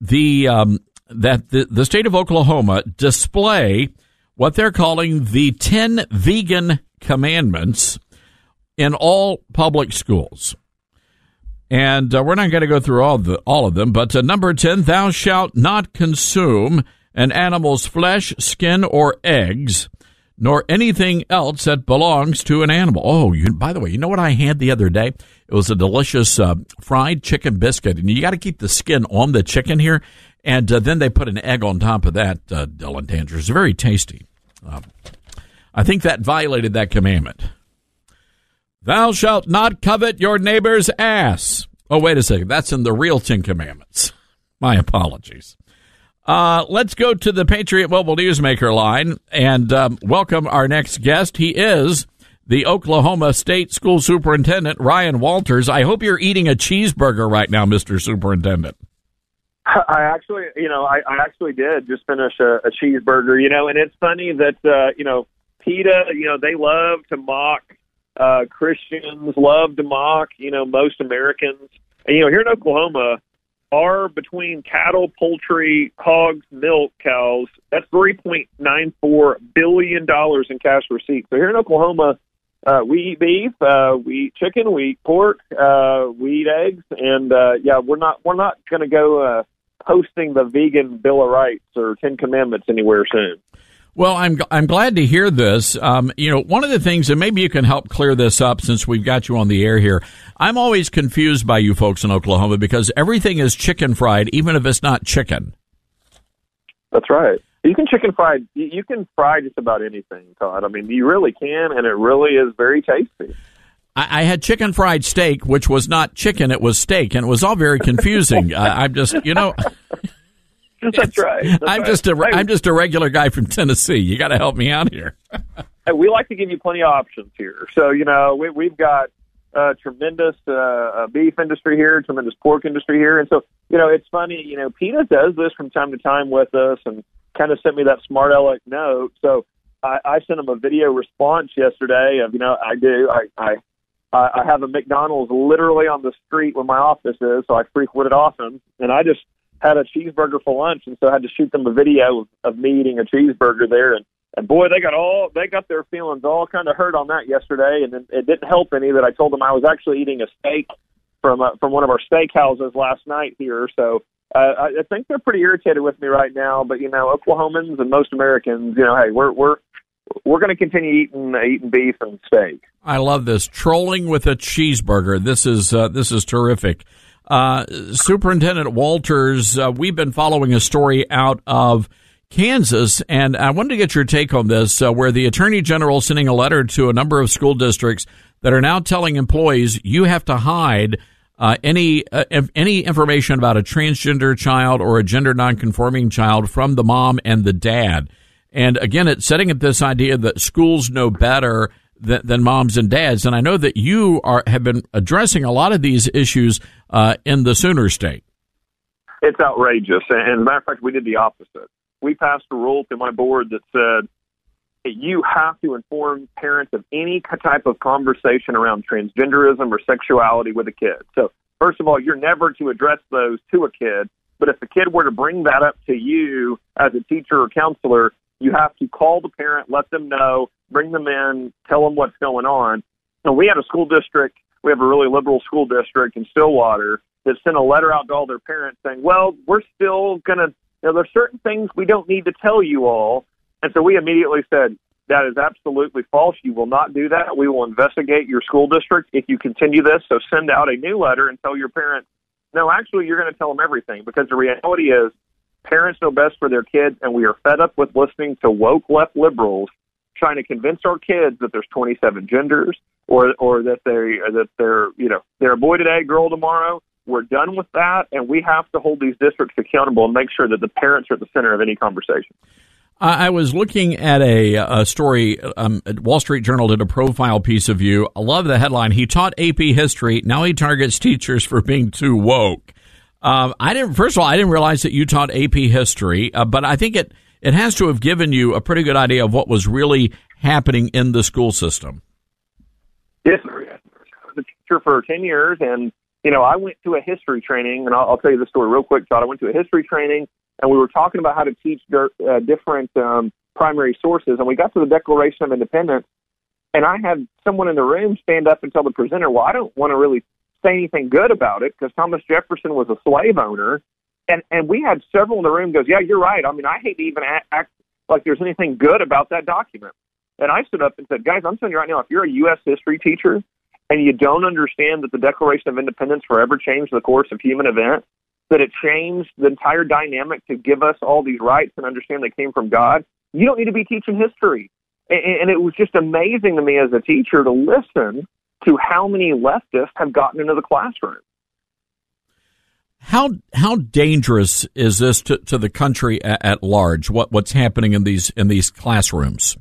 Speaker 2: the state of Oklahoma display what they're calling the 10 vegan commandments in all public schools. And we're not going to go through all of them, but number 10, thou shalt not consume an animal's flesh, skin, or eggs, nor anything else that belongs to an animal. Oh, by the way, you know what I had the other day? It was a delicious fried chicken biscuit, and you got to keep the skin on the chicken here. And then they put an egg on top of that, Dylan Tanger. It's very tasty. I think that violated that commandment. Thou shalt not covet your neighbor's ass. Oh, wait a second. That's in the real 10 Commandments. My apologies. Let's go to the Patriot Mobile Newsmaker line and welcome our next guest. He is the Oklahoma State School Superintendent, Ryan Walters. I hope you're eating a cheeseburger right now, Mr. Superintendent.
Speaker 11: I actually did just finish a cheeseburger, and it's funny that, PETA, they love to mock Christians, love to mock, most Americans. And, here in Oklahoma, are between cattle, poultry, hogs, milk, cows, that's $3.94 billion in cash receipts. So here in Oklahoma, we eat beef, we eat chicken, we eat pork, we eat eggs, and we're not going to go posting the vegan Bill of Rights or 10 Commandments anywhere soon.
Speaker 2: Well, I'm glad to hear this. One of the things, and maybe you can help clear this up since we've got you on the air here. I'm always confused by you folks in Oklahoma because everything is chicken fried, even if it's not chicken.
Speaker 11: That's right. You can You can fry just about anything, Todd. I mean, you really can, and it really is very tasty.
Speaker 2: I had chicken fried steak, which was not chicken; it was steak, and it was all very confusing. I'm just,
Speaker 11: That's right.
Speaker 2: I'm just a regular guy from Tennessee. You got to help me out here.
Speaker 11: Hey, we like to give you plenty of options here. So we've got tremendous beef industry here, tremendous pork industry here, and so it's funny. PETA does this from time to time with us, and kind of sent me that smart aleck note. So I sent them a video response yesterday of I have a McDonald's literally on the street where my office is, so I frequent it often. And I just had a cheeseburger for lunch, and so I had to shoot them a video of me eating a cheeseburger there. And boy, they got their feelings all kind of hurt on that yesterday. And then it didn't help any that I told them I was actually eating a steak from one of our steakhouses last night here. So I think they're pretty irritated with me right now. But Oklahomans and most Americans, hey, we're going to continue eating beef and steak.
Speaker 2: I love this. Trolling with a cheeseburger. This is terrific. Superintendent Walters, we've been following a story out of Kansas, and I wanted to get your take on this, where the Attorney General is sending a letter to a number of school districts that are now telling employees you have to hide any information about a transgender child or a gender nonconforming child from the mom and the dad. And again, it's setting up this idea that schools know better than moms and dads. And I know that you have been addressing a lot of these issues in the Sooner State.
Speaker 17: It's outrageous. And as a matter of fact, we did the opposite. We passed a rule through my board that said you have to inform parents of any type of conversation around transgenderism or sexuality with a kid. So, first of all, you're never to address those to a kid. But if the kid were to bring that up to you as a teacher or counselor, you have to call the parent, let them know, bring them in, tell them what's going on. And we had a school district, we have a really liberal school district in Stillwater that sent a letter out to all their parents saying, well, we're still going to, there's certain things we don't need to tell you all. And so we immediately said, that is absolutely false. You will not do that. We will investigate your school district if you continue this. So send out a new letter and tell your parents, no, actually, you're going to tell them everything, because the reality is parents know best for their kids, and we are fed up with listening to woke left liberals trying to convince our kids that there's 27 genders or that they're a boy today, girl tomorrow. We're done with that, and we have to hold these districts accountable and make sure that the parents are at the center of any conversation.
Speaker 2: I was looking at a story. Wall Street Journal did a profile piece of you. I love the headline. He taught AP history. Now he targets teachers for being too woke. First of all, I didn't realize that you taught AP history, but I think it has to have given you a pretty good idea of what was really happening in the school system.
Speaker 17: Yes, I was a teacher for 10 years, and I went to a history training, and I'll tell you the story real quick, Todd. I went to a history training, and we were talking about how to teach different primary sources, and we got to the Declaration of Independence, and I had someone in the room stand up and tell the presenter, well, I don't want to really say anything good about it because Thomas Jefferson was a slave owner, and we had several in the room goes, yeah, you're right. I mean, I hate to even act like there's anything good about that document. And I stood up and said, guys, I'm telling you right now, if you're a U.S. history teacher and you don't understand that the Declaration of Independence forever changed the course of human events, that it changed the entire dynamic to give us all these rights and understand they came from God, you don't need to be teaching history. And it was just amazing to me as a teacher to listen to how many leftists have gotten into the classroom.
Speaker 2: How dangerous is this to the country at large? What's happening in these classrooms?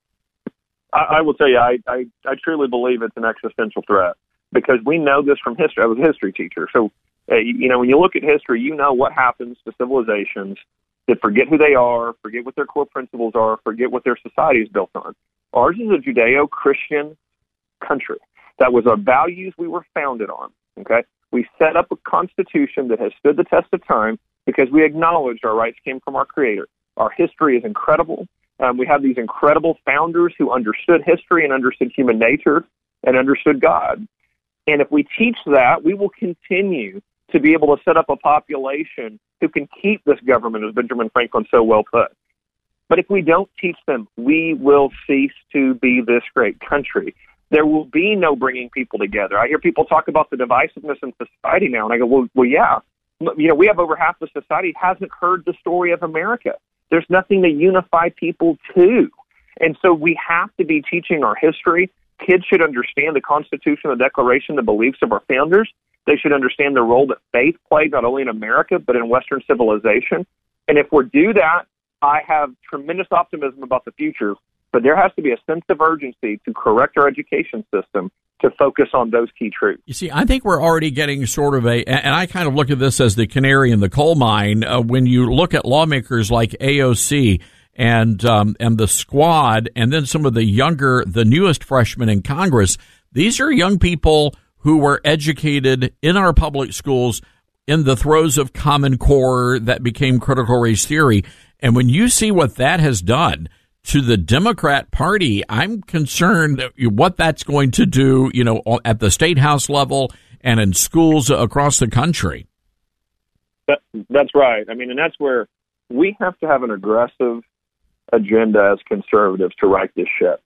Speaker 17: I will tell you, I truly believe it's an existential threat, because we know this from history. I was a history teacher, so when you look at history, you know what happens to civilizations that forget who they are, forget what their core principles are, forget what their society is built on. Ours is a Judeo-Christian country. That was our values we were founded on, okay? We set up a constitution that has stood the test of time because we acknowledged our rights came from our Creator. Our history is incredible. We have these incredible founders who understood history and understood human nature and understood God. And if we teach that, we will continue to be able to set up a population who can keep this government, as Benjamin Franklin so well put. But if we don't teach them, we will cease to be this great country. There will be no bringing people together. I hear people talk about the divisiveness in society now, and I go, well, yeah. We have over half the society hasn't heard the story of America. There's nothing to unify people to. And so we have to be teaching our history. Kids should understand the Constitution, the Declaration, the beliefs of our founders. They should understand the role that faith played not only in America, but in Western civilization. And if we do that, I have tremendous optimism about the future. But there has to be a sense of urgency to correct our education system to focus on those key truths.
Speaker 2: You see, I think we're already getting sort of and I kind of look at this as the canary in the coal mine. When you look at lawmakers like AOC and the Squad, and then some of the newest freshmen in Congress, these are young people who were educated in our public schools in the throes of Common Core that became critical race theory. And when you see what that has done to the Democrat Party, I'm concerned what that's going to do, at the state house level and in schools across the country.
Speaker 17: That's right. I mean, and that's where we have to have an aggressive agenda as conservatives to right this ship.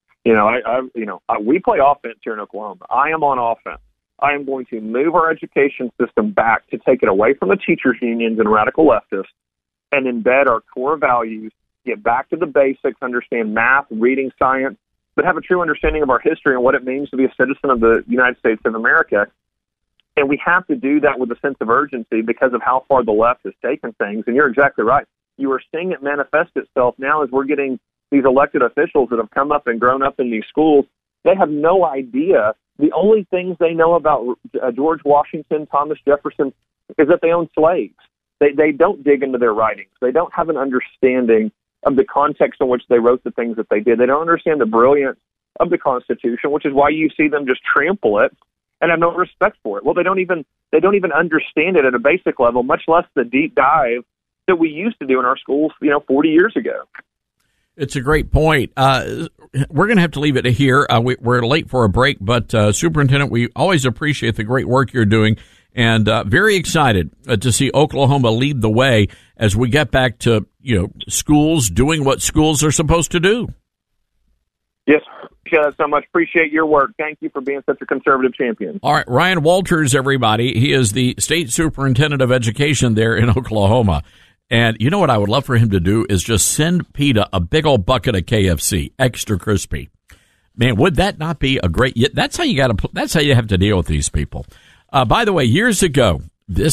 Speaker 17: We play offense here in Oklahoma. I am on offense. I am going to move our education system back to take it away from the teachers' unions and radical leftists and embed our core values, get back to the basics, understand math, reading, science, but have a true understanding of our history and what it means to be a citizen of the United States of America. And we have to do that with a sense of urgency because of how far the left has taken things. And you're exactly right. You are seeing it manifest itself now as we're getting these elected officials that have come up and grown up in these schools They have no idea. The only things they know about George Washington, Thomas Jefferson, is that they owned slaves. They don't dig into their writings. They don't have an understanding of the context in which they wrote the things that they did. They don't understand the brilliance of the Constitution, which is why you see them just trample it and have no respect for it. Well, they don't even understand it at a basic level, much less the deep dive that we used to do in our schools, 40 years ago.
Speaker 2: It's a great point. We're going to have to leave it here. We're late for a break, but Superintendent, we always appreciate the great work you're doing, and very excited to see Oklahoma lead the way as we get back to schools doing what schools are supposed to do.
Speaker 17: Yes, so much. Appreciate your work. Thank you for being such a conservative champion.
Speaker 2: All right, Ryan Walters, everybody. He is the state superintendent of education there in Oklahoma. And you know what I would love for him to do is just send PETA a big old bucket of KFC, extra crispy. Man, would that not be a great? That's how you have to deal with these people. By the way, years ago,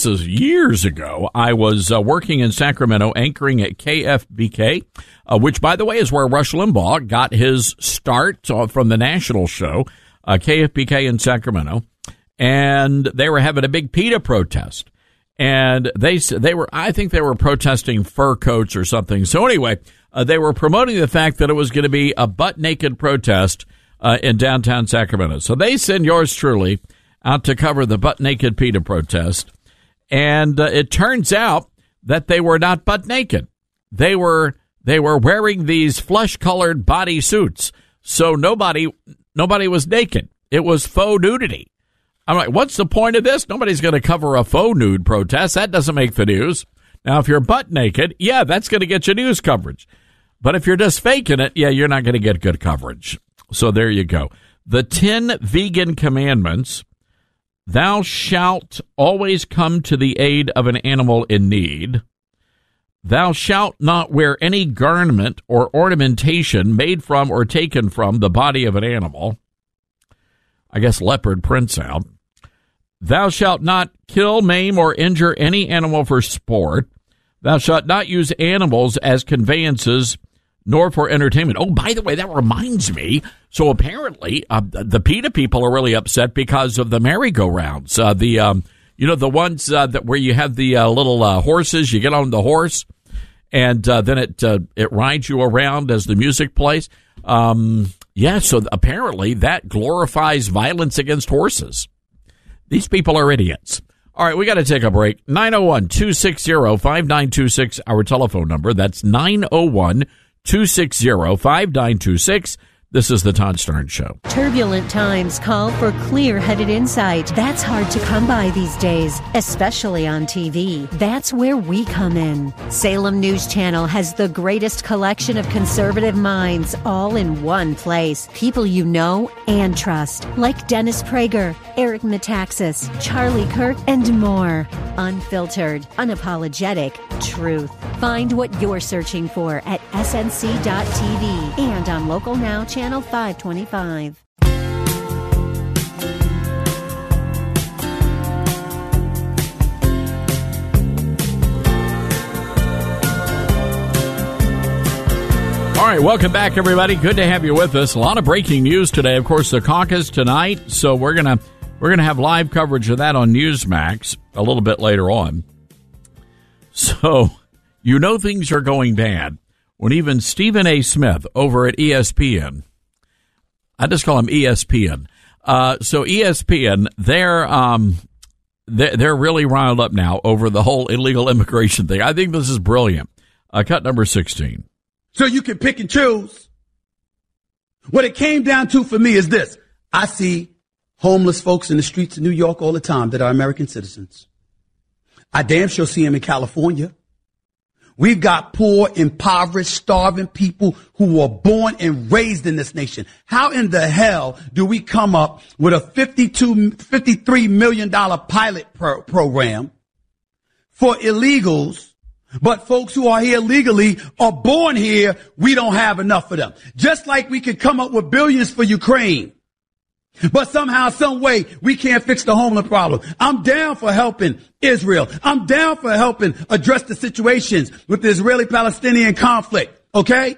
Speaker 2: I was working in Sacramento, anchoring at KFBK, which, by the way, is where Rush Limbaugh got his start from the national show, KFBK in Sacramento, and they were having a big PETA protest. And I think they were protesting fur coats or something. So anyway, they were promoting the fact that it was going to be a butt-naked protest in downtown Sacramento. So they send yours truly out to cover the butt-naked PETA protest. And it turns out that they were not butt-naked. They were wearing these flesh-colored body suits. So nobody was naked. It was faux nudity. I'm like, what's the point of this? Nobody's going to cover a faux nude protest. That doesn't make the news. Now, if you're butt naked, yeah, that's going to get you news coverage. But if you're just faking it, yeah, you're not going to get good coverage. So there you go. The 10 vegan commandments. Thou shalt always come to the aid of an animal in need. Thou shalt not wear any garment or ornamentation made from or taken from the body of an animal. I guess leopard prints out. Thou shalt not kill, maim, or injure any animal for sport. Thou shalt not use animals as conveyances, nor for entertainment. Oh, by the way, that reminds me. So apparently, the PETA people are really upset because of the merry-go-rounds. The ones that where you have the little horses. You get on the horse, and then it rides you around as the music plays. Yeah, so apparently that glorifies violence against horses. These people are idiots. All right, we got to take a break. 901-260-5926, our telephone number. That's 901-260-5926. This is the Todd Starnes Show.
Speaker 18: Turbulent times call for clear-headed insight. That's hard to come by these days, especially on TV. That's where we come in. Salem News Channel has the greatest collection of conservative minds all in one place. People you know and trust, like Dennis Prager, Eric Metaxas, Charlie Kirk, and more. Unfiltered, unapologetic truth. Find what you're searching for at snc.tv and on Local Now Channel 525.
Speaker 2: All right, welcome back, everybody. Good to have you with us. A lot of breaking news today. Of course, the caucus tonight, so we're gonna have live coverage of that on Newsmax a little bit later on. So, things are going bad when even Stephen A. Smith over at ESPN, I just call him ESPN. So ESPN, they're really riled up now over the whole illegal immigration thing. I think this is brilliant. Cut number 16.
Speaker 19: So you can pick and choose. What it came down to for me is this. I see homeless folks in the streets of New York all the time that are American citizens. I damn sure see them in California. We've got poor, impoverished, starving people who were born and raised in this nation. How in the hell do we come up with a $53 million pilot program for illegals, but folks who are here legally are born here, we don't have enough for them? Just like we could come up with billions for Ukraine, but somehow, some way, we can't fix the homeless problem. I'm down for helping Israel. I'm down for helping address the situations with the Israeli-Palestinian conflict, okay?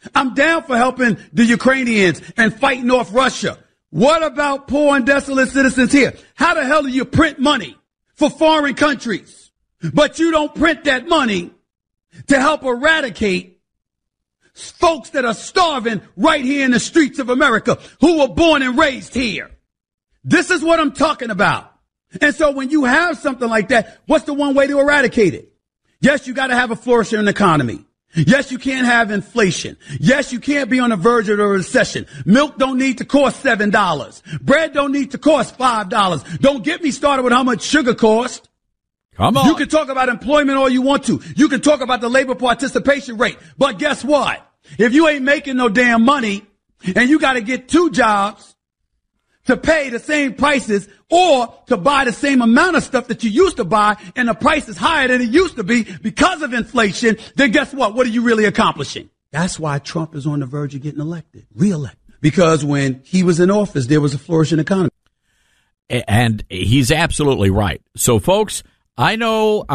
Speaker 19: I'm down for helping the Ukrainians and fighting off Russia. What about poor and desolate citizens here? How the hell do you print money for foreign countries, but you don't print that money to help eradicate folks that are starving right here in the streets of America who were born and raised here? This is what I'm talking about. And so when you have something like that, what's the one way to eradicate it? Yes, you got to have a flourishing economy. Yes, you can't have inflation. Yes, you can't be on the verge of a recession. Milk don't need to cost $7. Bread don't need to cost $5. Don't get me started with how much sugar costs.
Speaker 2: Come on.
Speaker 19: You can talk about employment all you want to. You can talk about the labor participation rate. But guess what? If you ain't making no damn money and you got to get 2 jobs to pay the same prices or to buy the same amount of stuff that you used to buy and the price is higher than it used to be because of inflation, then guess what? What are you really accomplishing? That's why Trump is on the verge of getting elected, reelected. Because when he was in office, there was a flourishing economy.
Speaker 2: And he's absolutely right. So, folks, I know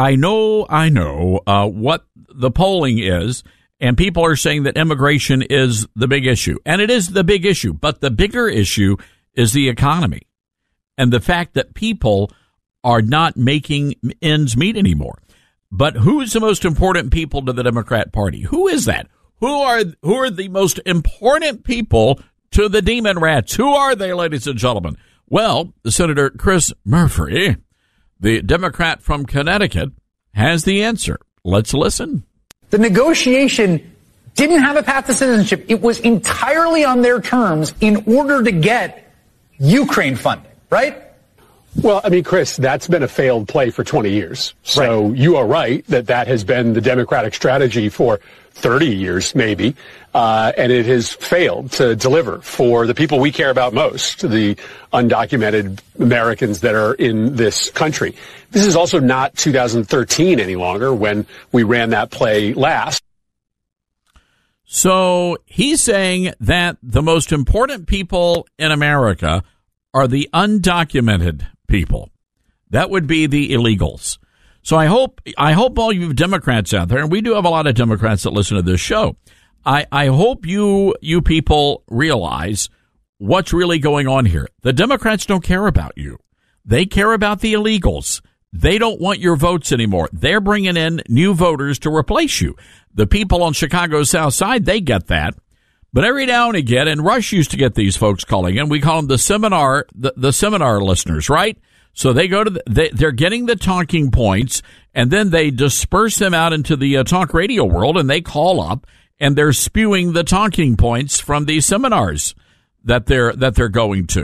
Speaker 2: what the polling is, and people are saying that immigration is the big issue. And it is the big issue. But the bigger issue is the economy and the fact that people are not making ends meet anymore. But who's the most important people to the Democrat Party? Who is that? Who are the most important people to the demon rats? Who are they, ladies and gentlemen? Well, Senator Chris Murphy, the Democrat from Connecticut, has the answer. Let's listen.
Speaker 20: The negotiation didn't have a path to citizenship. It was entirely on their terms in order to get Ukraine funding, right?
Speaker 21: Well, I mean, Chris, that's been a failed play for 20 years. So right. You are right that has been the Democratic strategy for 30 years, maybe. And it has failed to deliver for the people we care about most, the undocumented Americans that are in this country. This is also not 2013 any longer when we ran that play last.
Speaker 2: So he's saying that the most important people in America are the undocumented people. That would be the illegals. So I hope all you Democrats out there, and we do have a lot of Democrats that listen to this show, I hope you people realize what's really going on here. The Democrats don't care about you. They care about the illegals. They don't want your votes anymore. They're bringing in new voters to replace you. The people on Chicago's South Side, they get that. But every now and again, and Rush used to get these folks calling in, we call them the seminar listeners, right? So they go to they're getting the talking points, and then they disperse them out into the talk radio world, and they call up, and they're spewing the talking points from these seminars that they're going to.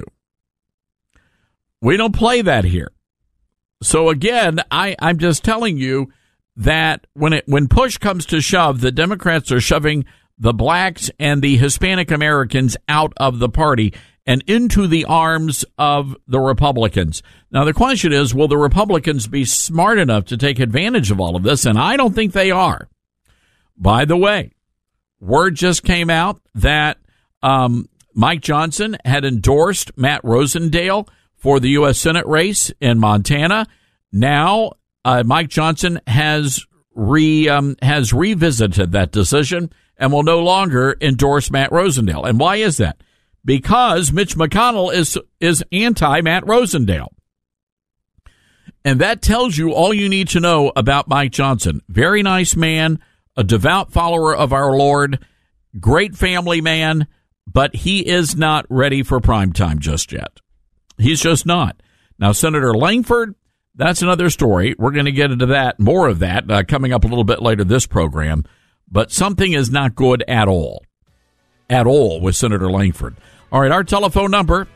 Speaker 2: We don't play that here. So again, I'm just telling you that when push comes to shove, the Democrats are shoving the blacks and the Hispanic Americans out of the party and into the arms of the Republicans. Now, the question is, will the Republicans be smart enough to take advantage of all of this? And I don't think they are. By the way, word just came out that Mike Johnson had endorsed Matt Rosendale for the U.S. Senate race in Montana. Now, Mike Johnson has revisited that decision and will no longer endorse Matt Rosendale. And why is that? Because Mitch McConnell is anti-Matt Rosendale. And that tells you all you need to know about Mike Johnson. Very nice man, a devout follower of our Lord, great family man, but he is not ready for prime time just yet. He's just not. Now, Senator Langford, that's another story. We're going to get into that, more of that, coming up a little bit later this program. But something is not good at all with Senator Langford. All right, our telephone number,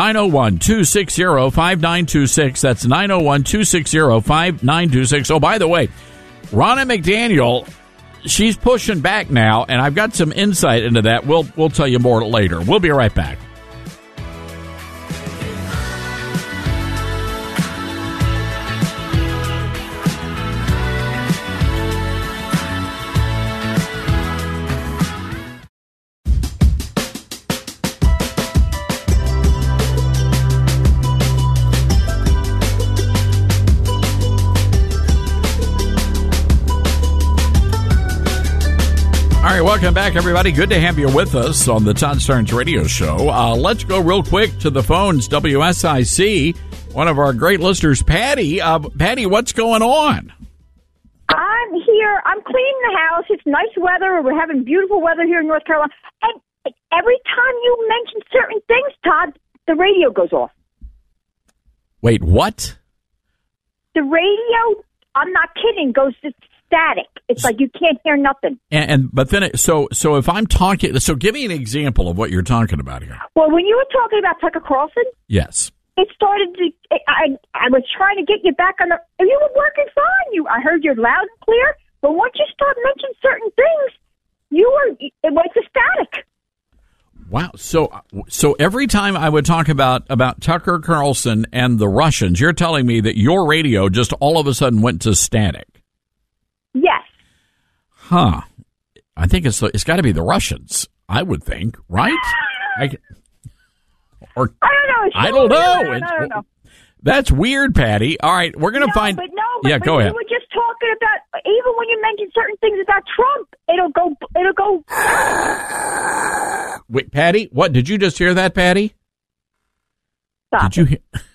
Speaker 2: 901-260-5926. That's 901-260-5926. Oh, by the way, Ronna McDaniel, she's pushing back now, and I've got some insight into that. We'll tell you more later. We'll be right back. All right, welcome back, everybody. Good to have you with us on the Todd Starnes Radio Show. Let's go real quick to the phones. WSIC, one of our great listeners, Patty. Patty, what's going on?
Speaker 1: I'm here. I'm cleaning the house. It's nice weather. We're having beautiful weather here in North Carolina. And every time you mention certain things, Todd, the radio goes off.
Speaker 2: Wait, what?
Speaker 1: The radio, I'm not kidding, goes to static. It's like you can't hear nothing.
Speaker 2: But then, so if I'm talking, so give me an example of what you're talking about here.
Speaker 1: Well, when you were talking about Tucker Carlson,
Speaker 2: yes,
Speaker 1: it started to. I was trying to get you back on the. You were working fine. I heard you loud and clear. But once you start mentioning certain things, it went to static.
Speaker 2: Wow. So every time I would talk about Tucker Carlson and the Russians, you're telling me that your radio just all of a sudden went to static.
Speaker 1: Yes.
Speaker 2: Huh. I think it's got to be the Russians, I would think, right? I don't know. I don't know. That's weird, Patty. All right, we're going to find...
Speaker 1: But
Speaker 2: go ahead.
Speaker 1: You were just talking about, even when you mention certain things about Trump, it'll go...
Speaker 2: Wait, Patty, what? Did you just hear that, Patty?
Speaker 1: Stop.
Speaker 2: Did you hear...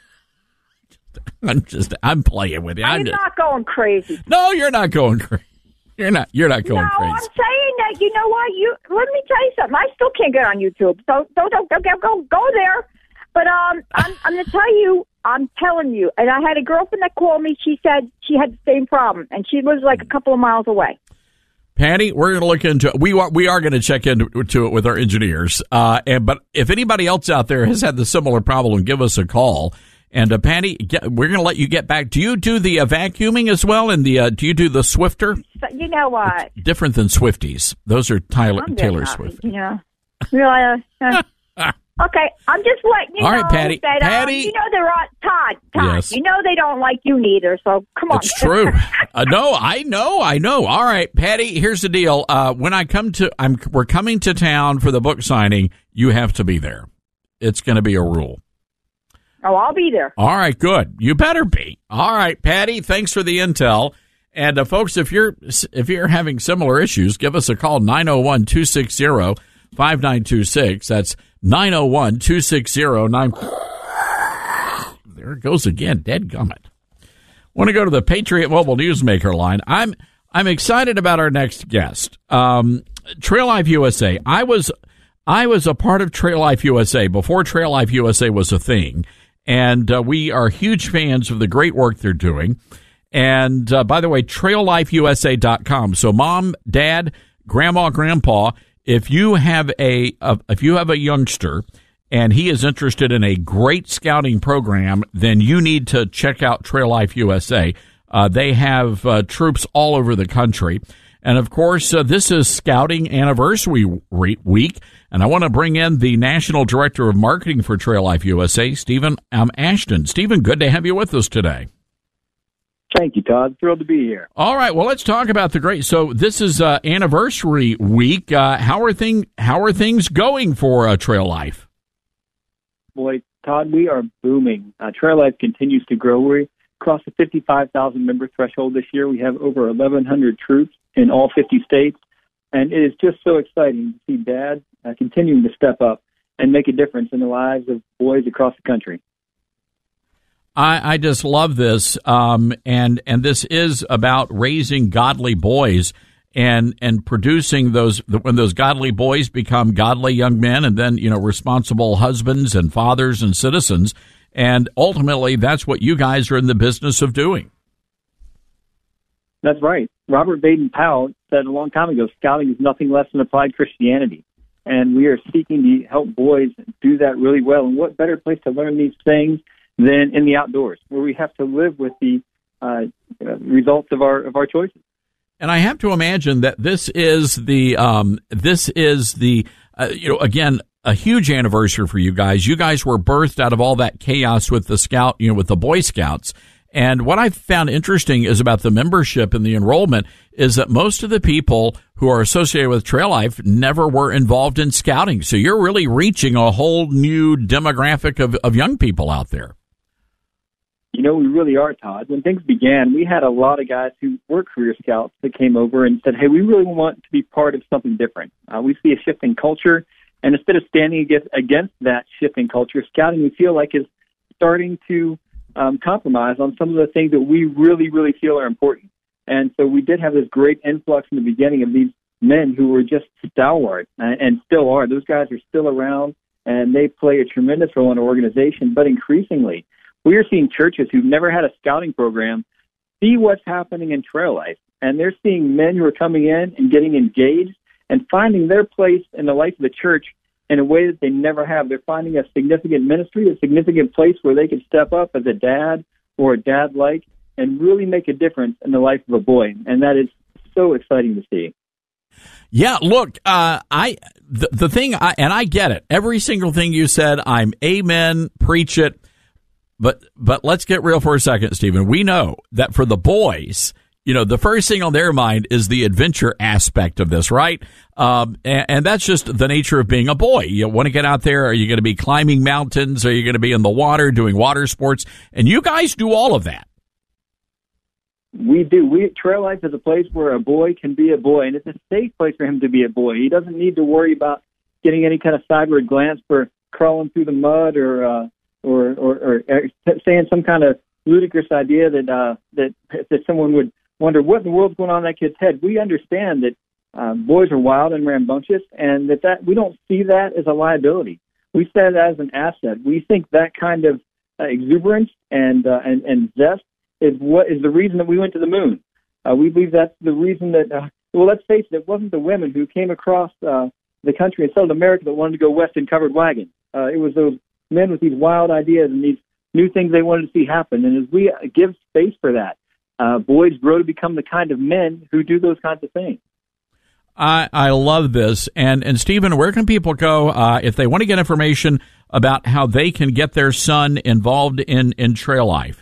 Speaker 2: I'm playing with you.
Speaker 1: I'm not going crazy.
Speaker 2: No, you're not going crazy. You're not going crazy.
Speaker 1: No, I'm saying that, you know what? Let me tell you something. I still can't get on YouTube, so don't go there. But I'm going to tell you, I'm telling you, and I had a girlfriend that called me. She said she had the same problem, and she lives like a couple of miles away.
Speaker 2: Patty, we're going to look into it. We are going to check into it with our engineers. But if anybody else out there has had the similar problem, give us a call. And Patty, we're going to let you get back. Do you do the vacuuming as well? And do you do the Swifter?
Speaker 1: You know what?
Speaker 2: It's different than Swifties. Those are Taylor Swift.
Speaker 1: You know, really. Okay, I'm just letting you know.
Speaker 2: All right, Patty.
Speaker 1: That,
Speaker 2: Patty.
Speaker 1: You know they're on Todd.
Speaker 2: Yes.
Speaker 1: You know they don't like you neither. So come on.
Speaker 2: It's true. No, I know. All right, Patty. Here's the deal. When we're coming to town for the book signing. You have to be there. It's going to be a rule.
Speaker 1: Oh, I'll be there.
Speaker 2: All right, good. You better be. All right, Patty, thanks for the intel. And folks, if you're having similar issues, give us a call, 901-260-5926. That's 901-260-9... There it goes again, deadgummit. Want to go to the Patriot Mobile Newsmaker line. I'm excited about our next guest. Trail Life USA. I was a part of Trail Life USA before Trail Life USA was a thing. And we are huge fans of the great work they're doing. And by the way, traillifeusa.com. So mom, dad, grandma, grandpa, if you have a youngster and he is interested in a great scouting program, then you need to check out Trail Life USA. They have troops all over the country. And, of course, this is Scouting Anniversary Week, and I want to bring in the National Director of Marketing for Trail Life USA, Stephen Ashton. Stephen, good to have you with us today.
Speaker 22: Thank you, Todd. Thrilled to be here.
Speaker 2: All right, well, let's talk about the great. So this is Anniversary Week. How are things going for Trail Life?
Speaker 22: Boy, Todd, we are booming. Trail Life continues to grow. We crossed the 55,000 member threshold this year. We have over 1,100 troops in all 50 states, and it is just so exciting to see Dad continuing to step up and make a difference in the lives of boys across the country.
Speaker 2: I just love this, and this is about raising godly boys and producing when those godly boys become godly young men, and then responsible husbands and fathers and citizens, and ultimately that's what you guys are in the business of doing.
Speaker 22: That's right. Robert Baden-Powell said a long time ago, scouting is nothing less than applied Christianity. And we are seeking to help boys do that really well. And what better place to learn these things than in the outdoors, where we have to live with the results of our choices.
Speaker 2: And I have to imagine that this is again, a huge anniversary for you guys. You guys were birthed out of all that chaos with the with the Boy Scouts. And what I found interesting is about the membership and the enrollment is that most of the people who are associated with Trail Life never were involved in scouting. So you're really reaching a whole new demographic of young people out there.
Speaker 22: we really are, Todd. When things began, we had a lot of guys who were career scouts that came over and said, hey, we really want to be part of something different. We see a shifting culture, and instead of standing against that shifting culture, scouting, we feel like, is starting to compromise on some of the things that we really, really feel are important. And so we did have this great influx in the beginning of these men who were just stalwart and still are. Those guys are still around, and they play a tremendous role in our organization. But increasingly, we are seeing churches who've never had a scouting program see what's happening in trail life. And they're seeing men who are coming in and getting engaged and finding their place in the life of the church in a way that they never have. They're finding a significant ministry, a significant place where they can step up as a dad or a dad-like and really make a difference in the life of a boy. And that is so exciting to see.
Speaker 2: Yeah, look, the thing, and I get it. Every single thing you said, I'm amen, preach it. But let's get real for a second, Stephen. We know that for the boys, the first thing on their mind is the adventure aspect of this, right? And that's just the nature of being a boy. You want to get out there. Are you going to be climbing mountains? Are you going to be in the water doing water sports? And you guys do all of that.
Speaker 22: We do. Trail Life is a place where a boy can be a boy, and it's a safe place for him to be a boy. He doesn't need to worry about getting any kind of sideward glance for crawling through the mud or saying some kind of ludicrous idea that someone would wonder what in the world's going on in that kid's head. We understand that boys are wild and rambunctious, and that we don't see that as a liability. We see that as an asset. We think that kind of exuberance and zest is what is the reason that we went to the moon. We believe that's the reason that, let's face it wasn't the women who came across the country in South America that wanted to go west in covered wagons. It was those men with these wild ideas and these new things they wanted to see happen. And as we give space for that, boys grow to become the kind of men who do those kinds of things.
Speaker 2: I love this. And Stephen, where can people go if they want to get information about how they can get their son involved in trail life?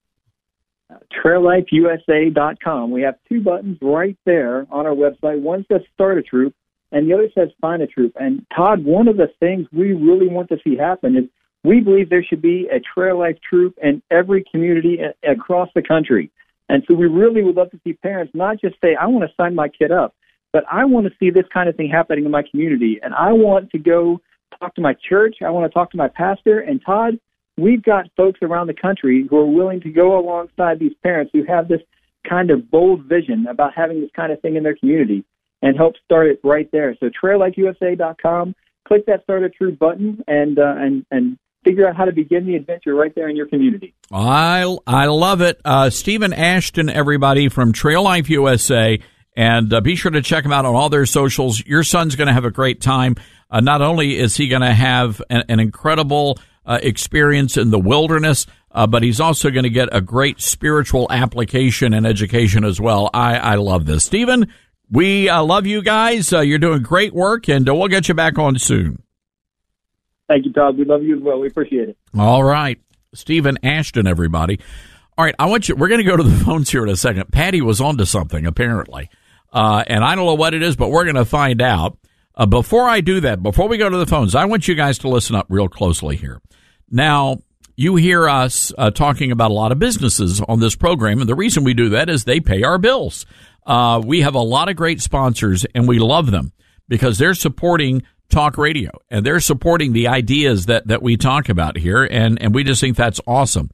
Speaker 22: TrailLifeUSA.com. We have two buttons right there on our website. One says Start a Troop, and the other says Find a Troop. And Todd, one of the things we really want to see happen is we believe there should be a Trail Life troop in every community across the country. And so we really would love to see parents not just say, I want to sign my kid up, but I want to see this kind of thing happening in my community. And I want to go talk to my church. I want to talk to my pastor. And Todd, we've got folks around the country who are willing to go alongside these parents who have this kind of bold vision about having this kind of thing in their community and help start it right there. So TrailLifeUSA.com, click that Start a Troop button and figure out how to begin the adventure right there in your community. I
Speaker 2: love it. Stephen Ashton, everybody, from Trail Life USA, and be sure to check them out on all their socials. Your son's going to have a great time. Not only is he going to have an incredible experience in the wilderness, but he's also going to get a great spiritual application and education as well. I love this. Stephen, we love you guys. You're doing great work, and we'll get you back on soon.
Speaker 22: Thank you, Todd. We love you as well. We appreciate it.
Speaker 2: All right. Stephen Ashton, everybody. All right, we're going to go to the phones here in a second. Patty was onto something, apparently. And I don't know what it is, but we're going to find out. Before I do that, before we go to the phones, I want you guys to listen up real closely here. Now, you hear us talking about a lot of businesses on this program, and the reason we do that is they pay our bills. We have a lot of great sponsors, and we love them because they're supporting talk radio, and they're supporting the ideas that we talk about here, and we just think that's awesome.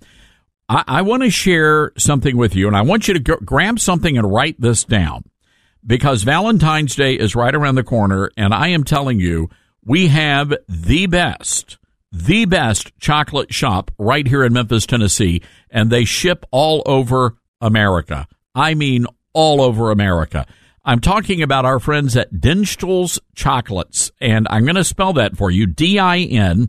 Speaker 2: I want to share something with you, and I want you to grab something and write this down, because Valentine's Day is right around the corner, and I am telling you, we have the best chocolate shop right here in Memphis, Tennessee, and they ship all over America. I mean, all over America. I'm talking about our friends at Dinstall's Chocolates, and I'm going to spell that for you, Dinstuhl.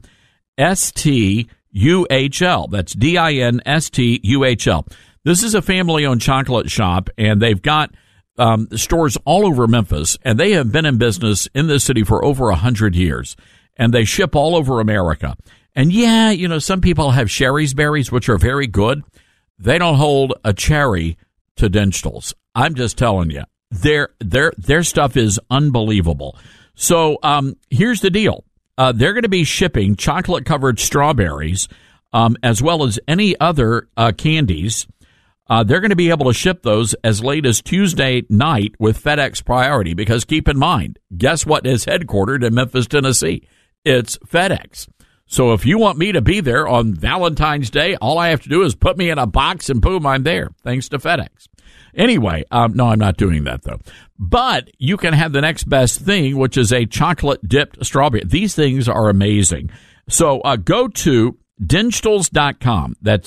Speaker 2: That's Dinstuhl. This is a family-owned chocolate shop, and they've got stores all over Memphis, and they have been in business in this city for over 100 years, and they ship all over America. And yeah, some people have Sherry's berries, which are very good. They don't hold a cherry to Dinstall's. I'm just telling you. Their stuff is unbelievable. So here's the deal. They're going to be shipping chocolate-covered strawberries as well as any other candies. They're going to be able to ship those as late as Tuesday night with FedEx Priority, because keep in mind, guess what is headquartered in Memphis, Tennessee? It's FedEx. So if you want me to be there on Valentine's Day, all I have to do is put me in a box and boom, I'm there, thanks to FedEx. Anyway, no, I'm not doing that, though. But you can have the next best thing, which is a chocolate-dipped strawberry. These things are amazing. So go to Dinstals.com. That's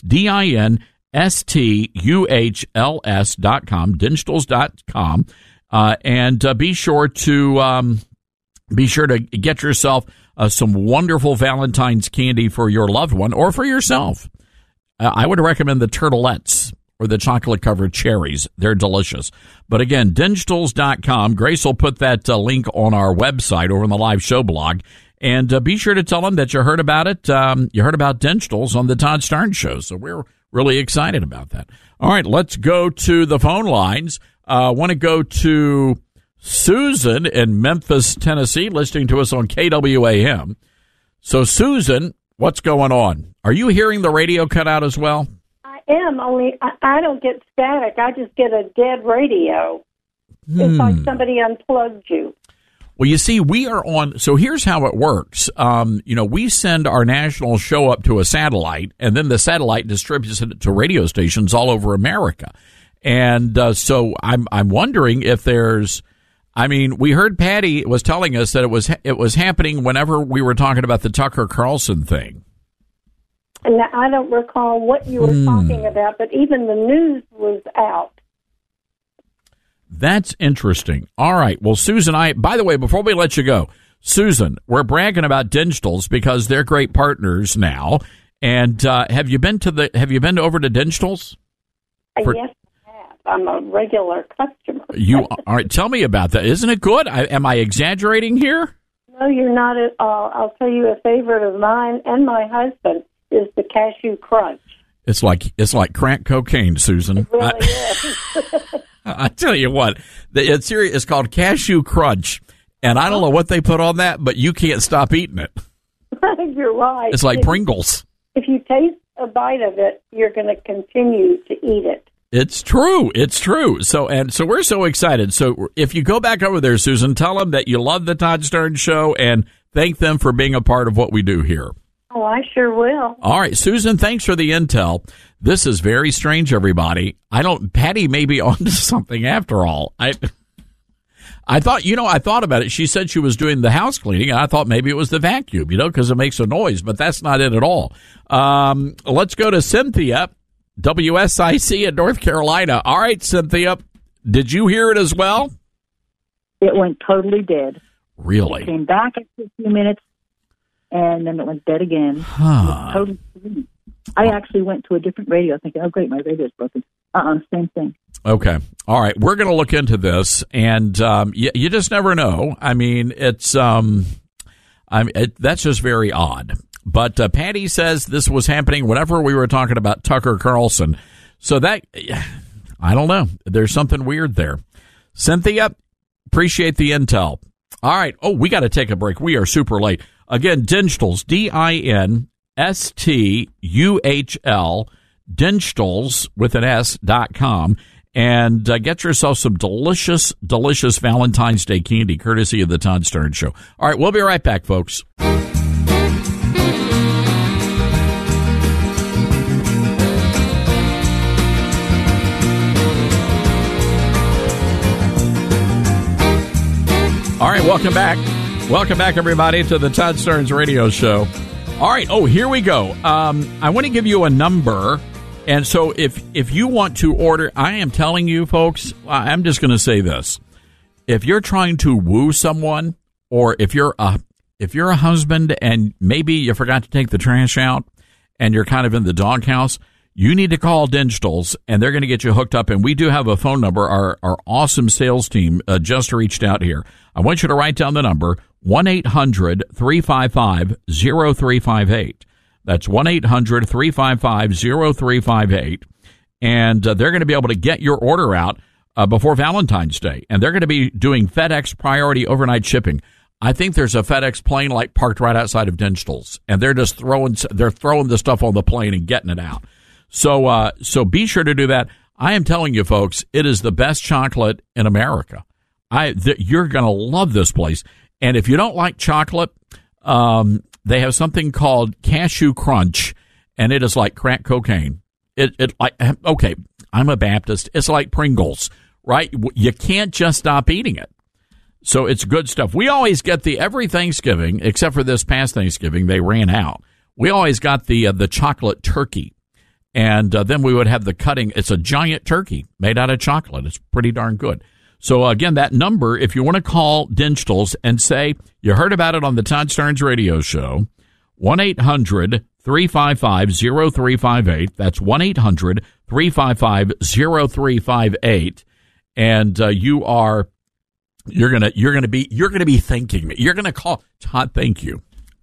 Speaker 2: DINSTUHLS.com, Dinstals.com, and be sure to get yourself some wonderful Valentine's candy for your loved one or for yourself. I would recommend the turtlettes or the chocolate-covered cherries. They're delicious. But again, Dinstals.com. Grace will put that link on our website over on the live show blog. And be sure to tell them that you heard about it. You heard about Dinstals on the Todd Starnes Show. So we're really excited about that. All right, let's go to the phone lines. I want to go to Susan in Memphis, Tennessee, listening to us on KWAM. So, Susan, what's going on? Are you hearing the radio cut out as well?
Speaker 5: I am, only I don't get static. I just get a dead radio. It's like somebody unplugged you.
Speaker 2: Well, you see, we are on, so here's how it works. We send our national show up to a satellite, and then the satellite distributes it to radio stations all over America. And so I'm wondering if there's, we heard Patty was telling us that it was happening whenever we were talking about the Tucker Carlson thing.
Speaker 5: And I don't recall what you were talking about, but even the news was out.
Speaker 2: That's interesting. All right. Well, Susan, by the way, before we let you go, Susan, we're bragging about Dinstals because they're great partners now. And have you been over to Dinstals?
Speaker 5: Yes, I have. I'm a regular customer.
Speaker 2: All right. Tell me about that. Isn't it good? Am I exaggerating here?
Speaker 5: No, you're not at all. I'll tell you, a favorite of mine and my husband is the Cashew Crunch.
Speaker 2: It's like crack cocaine, Susan.
Speaker 5: It really is.
Speaker 2: I tell you what, it's called Cashew Crunch, and I don't know what they put on that, but you can't stop eating it.
Speaker 5: You're right.
Speaker 2: It's like Pringles.
Speaker 5: If you taste a bite of it, you're going to continue to eat it.
Speaker 2: It's true. It's true. So we're so excited. So if you go back over there, Susan, tell them that you love the Todd Starnes Show and thank them for being a part of what we do here.
Speaker 5: Oh, I sure will.
Speaker 2: All right, Susan, thanks for the intel. This is very strange, everybody. Patty may be onto something after all. I thought about it. She said she was doing the house cleaning, and I thought maybe it was the vacuum, because it makes a noise, but that's not it at all. Let's go to Cynthia, WSIC in North Carolina. All right, Cynthia, did you hear it as well?
Speaker 6: It went totally dead.
Speaker 2: Really?
Speaker 6: It came back after a few minutes, and then it went dead again. Huh. Totally. I actually went to a different radio thinking, oh, great, my radio's broken. Same thing.
Speaker 2: Okay. All right. We're going to look into this, and you just never know. It's that's just very odd. But Patty says this was happening whenever we were talking about Tucker Carlson. So that, I don't know. There's something weird there. Cynthia, appreciate the intel. All right. Oh, we got to take a break. We are super late. Again, Dinstals, DINSTUHL, Dinstals with an S.com, and get yourself some delicious, delicious Valentine's Day candy, courtesy of the Todd Starnes Show. All right, we'll be right back, folks. All right, welcome back. Welcome back, everybody, to the Todd Starnes Radio Show. All right. Oh, here we go. I want to give you a number. And so if you want to order, I am telling you, folks, I'm just going to say this. If you're trying to woo someone, or if you're a husband and maybe you forgot to take the trash out and you're kind of in the doghouse, you need to call Dinstals, and they're going to get you hooked up. And we do have a phone number. Our awesome sales team just reached out here. I want you to write down the number, 1-800-355-0358. That's 1-800-355-0358. And they're going to be able to get your order out before Valentine's Day. And they're going to be doing FedEx Priority overnight shipping. I think there's a FedEx plane like parked right outside of Dinstall's, and they're just throwing the stuff on the plane and getting it out. So be sure to do that. I am telling you, folks, it is the best chocolate in America. You're going to love this place. And if you don't like chocolate, they have something called Cashew Crunch, and it is like crack cocaine. Okay, I'm a Baptist. It's like Pringles, right? You can't just stop eating it. So it's good stuff. We always get every Thanksgiving, except for this past Thanksgiving, they ran out. We always got the chocolate turkey. And then we would have the cutting. It's a giant turkey made out of chocolate. It's pretty darn good. So, again, that number, if you want to call Dinstall's and say you heard about it on the Todd Starnes radio show, 1-800-355-0358. That's 1-800-355-0358. And you're gonna be thanking me. You're gonna call Todd. Thank you.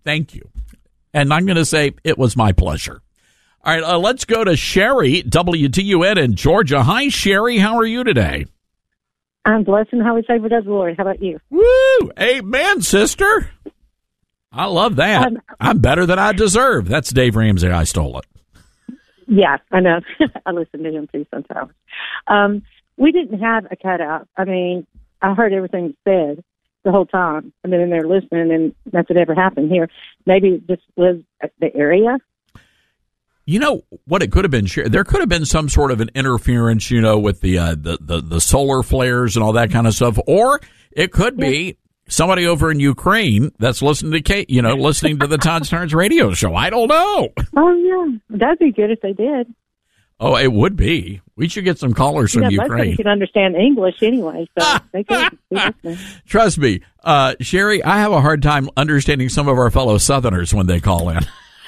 Speaker 2: And I'm gonna say it was my pleasure. All right, let's go to Sherry, WTUN in Georgia. Hi, Sherry. How are you today?
Speaker 7: I'm blessed and highly favored of the Lord. How about you?
Speaker 2: Woo! Amen, sister. I love that. I'm better than I deserve. That's Dave Ramsey. I stole it.
Speaker 7: Yeah, I know. I listen to him too sometimes. We didn't have a cutout. I mean, I heard everything said the whole time. I've been in there listening, and nothing ever happened here. Maybe it just was the area.
Speaker 2: You know what it could have been? There could have been some sort of an interference, with the solar flares and all that kind of stuff, or it could be somebody over in Ukraine that's listening to listening to the Todd Starnes radio show. I don't know.
Speaker 7: Oh yeah, that'd be good if they did.
Speaker 2: Oh, it would be. We should get some callers from Ukraine. Most of them
Speaker 7: can understand English anyway, so they could be listening.
Speaker 2: Trust me, Sherry, I have a hard time understanding some of our fellow Southerners when they call in.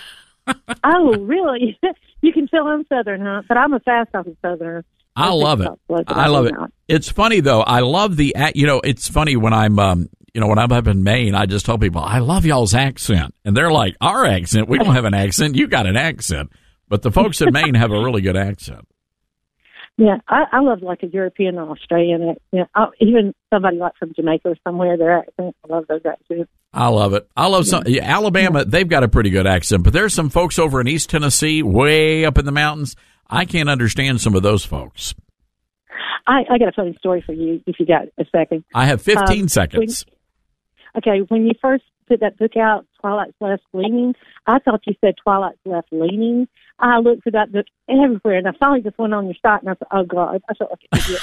Speaker 7: Oh, really? You can tell I'm Southern, huh? But I'm a fast-talking Southerner.
Speaker 2: I love it. I love it. It's funny, though. I love it's funny when I'm, when I'm up in Maine, I just tell people, I love y'all's accent. And they're like, our accent? We don't have an accent. You got an accent. But the folks in Maine have a really good accent.
Speaker 7: Yeah, I love like a European or Australian. Even somebody like from Jamaica or somewhere, their accent. I love those accents.
Speaker 2: I love it. I love Alabama. They've got a pretty good accent, but there's some folks over in East Tennessee, way up in the mountains. I can't understand some of those folks.
Speaker 7: I got a funny story for you if you got a second.
Speaker 2: I have 15 seconds.
Speaker 7: When you first put that book out, Twilight's Left Leaning, I thought you said Twilight's Left Leaning. I looked for that book everywhere, and I finally just went on your site, and I thought, oh, God, I felt like an idiot.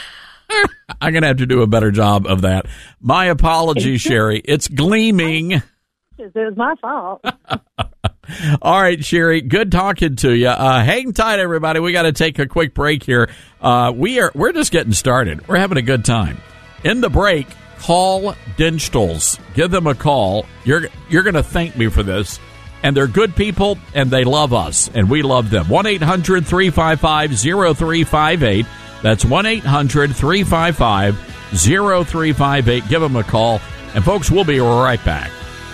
Speaker 2: I'm going to have to do a better job of that. My apologies, Sherry. It's gleaming.
Speaker 7: It was my fault.
Speaker 2: All right, Sherry, good talking to you. Hang tight, everybody. We got to take a quick break here. We're just getting started. We're having a good time. In the break, call Dinstall's. Give them a call. You're going to thank me for this. And they're good people, and they love us, and we love them. 1-800-355-0358. That's 1-800-355-0358. Give them a call. And, folks, we'll be right back.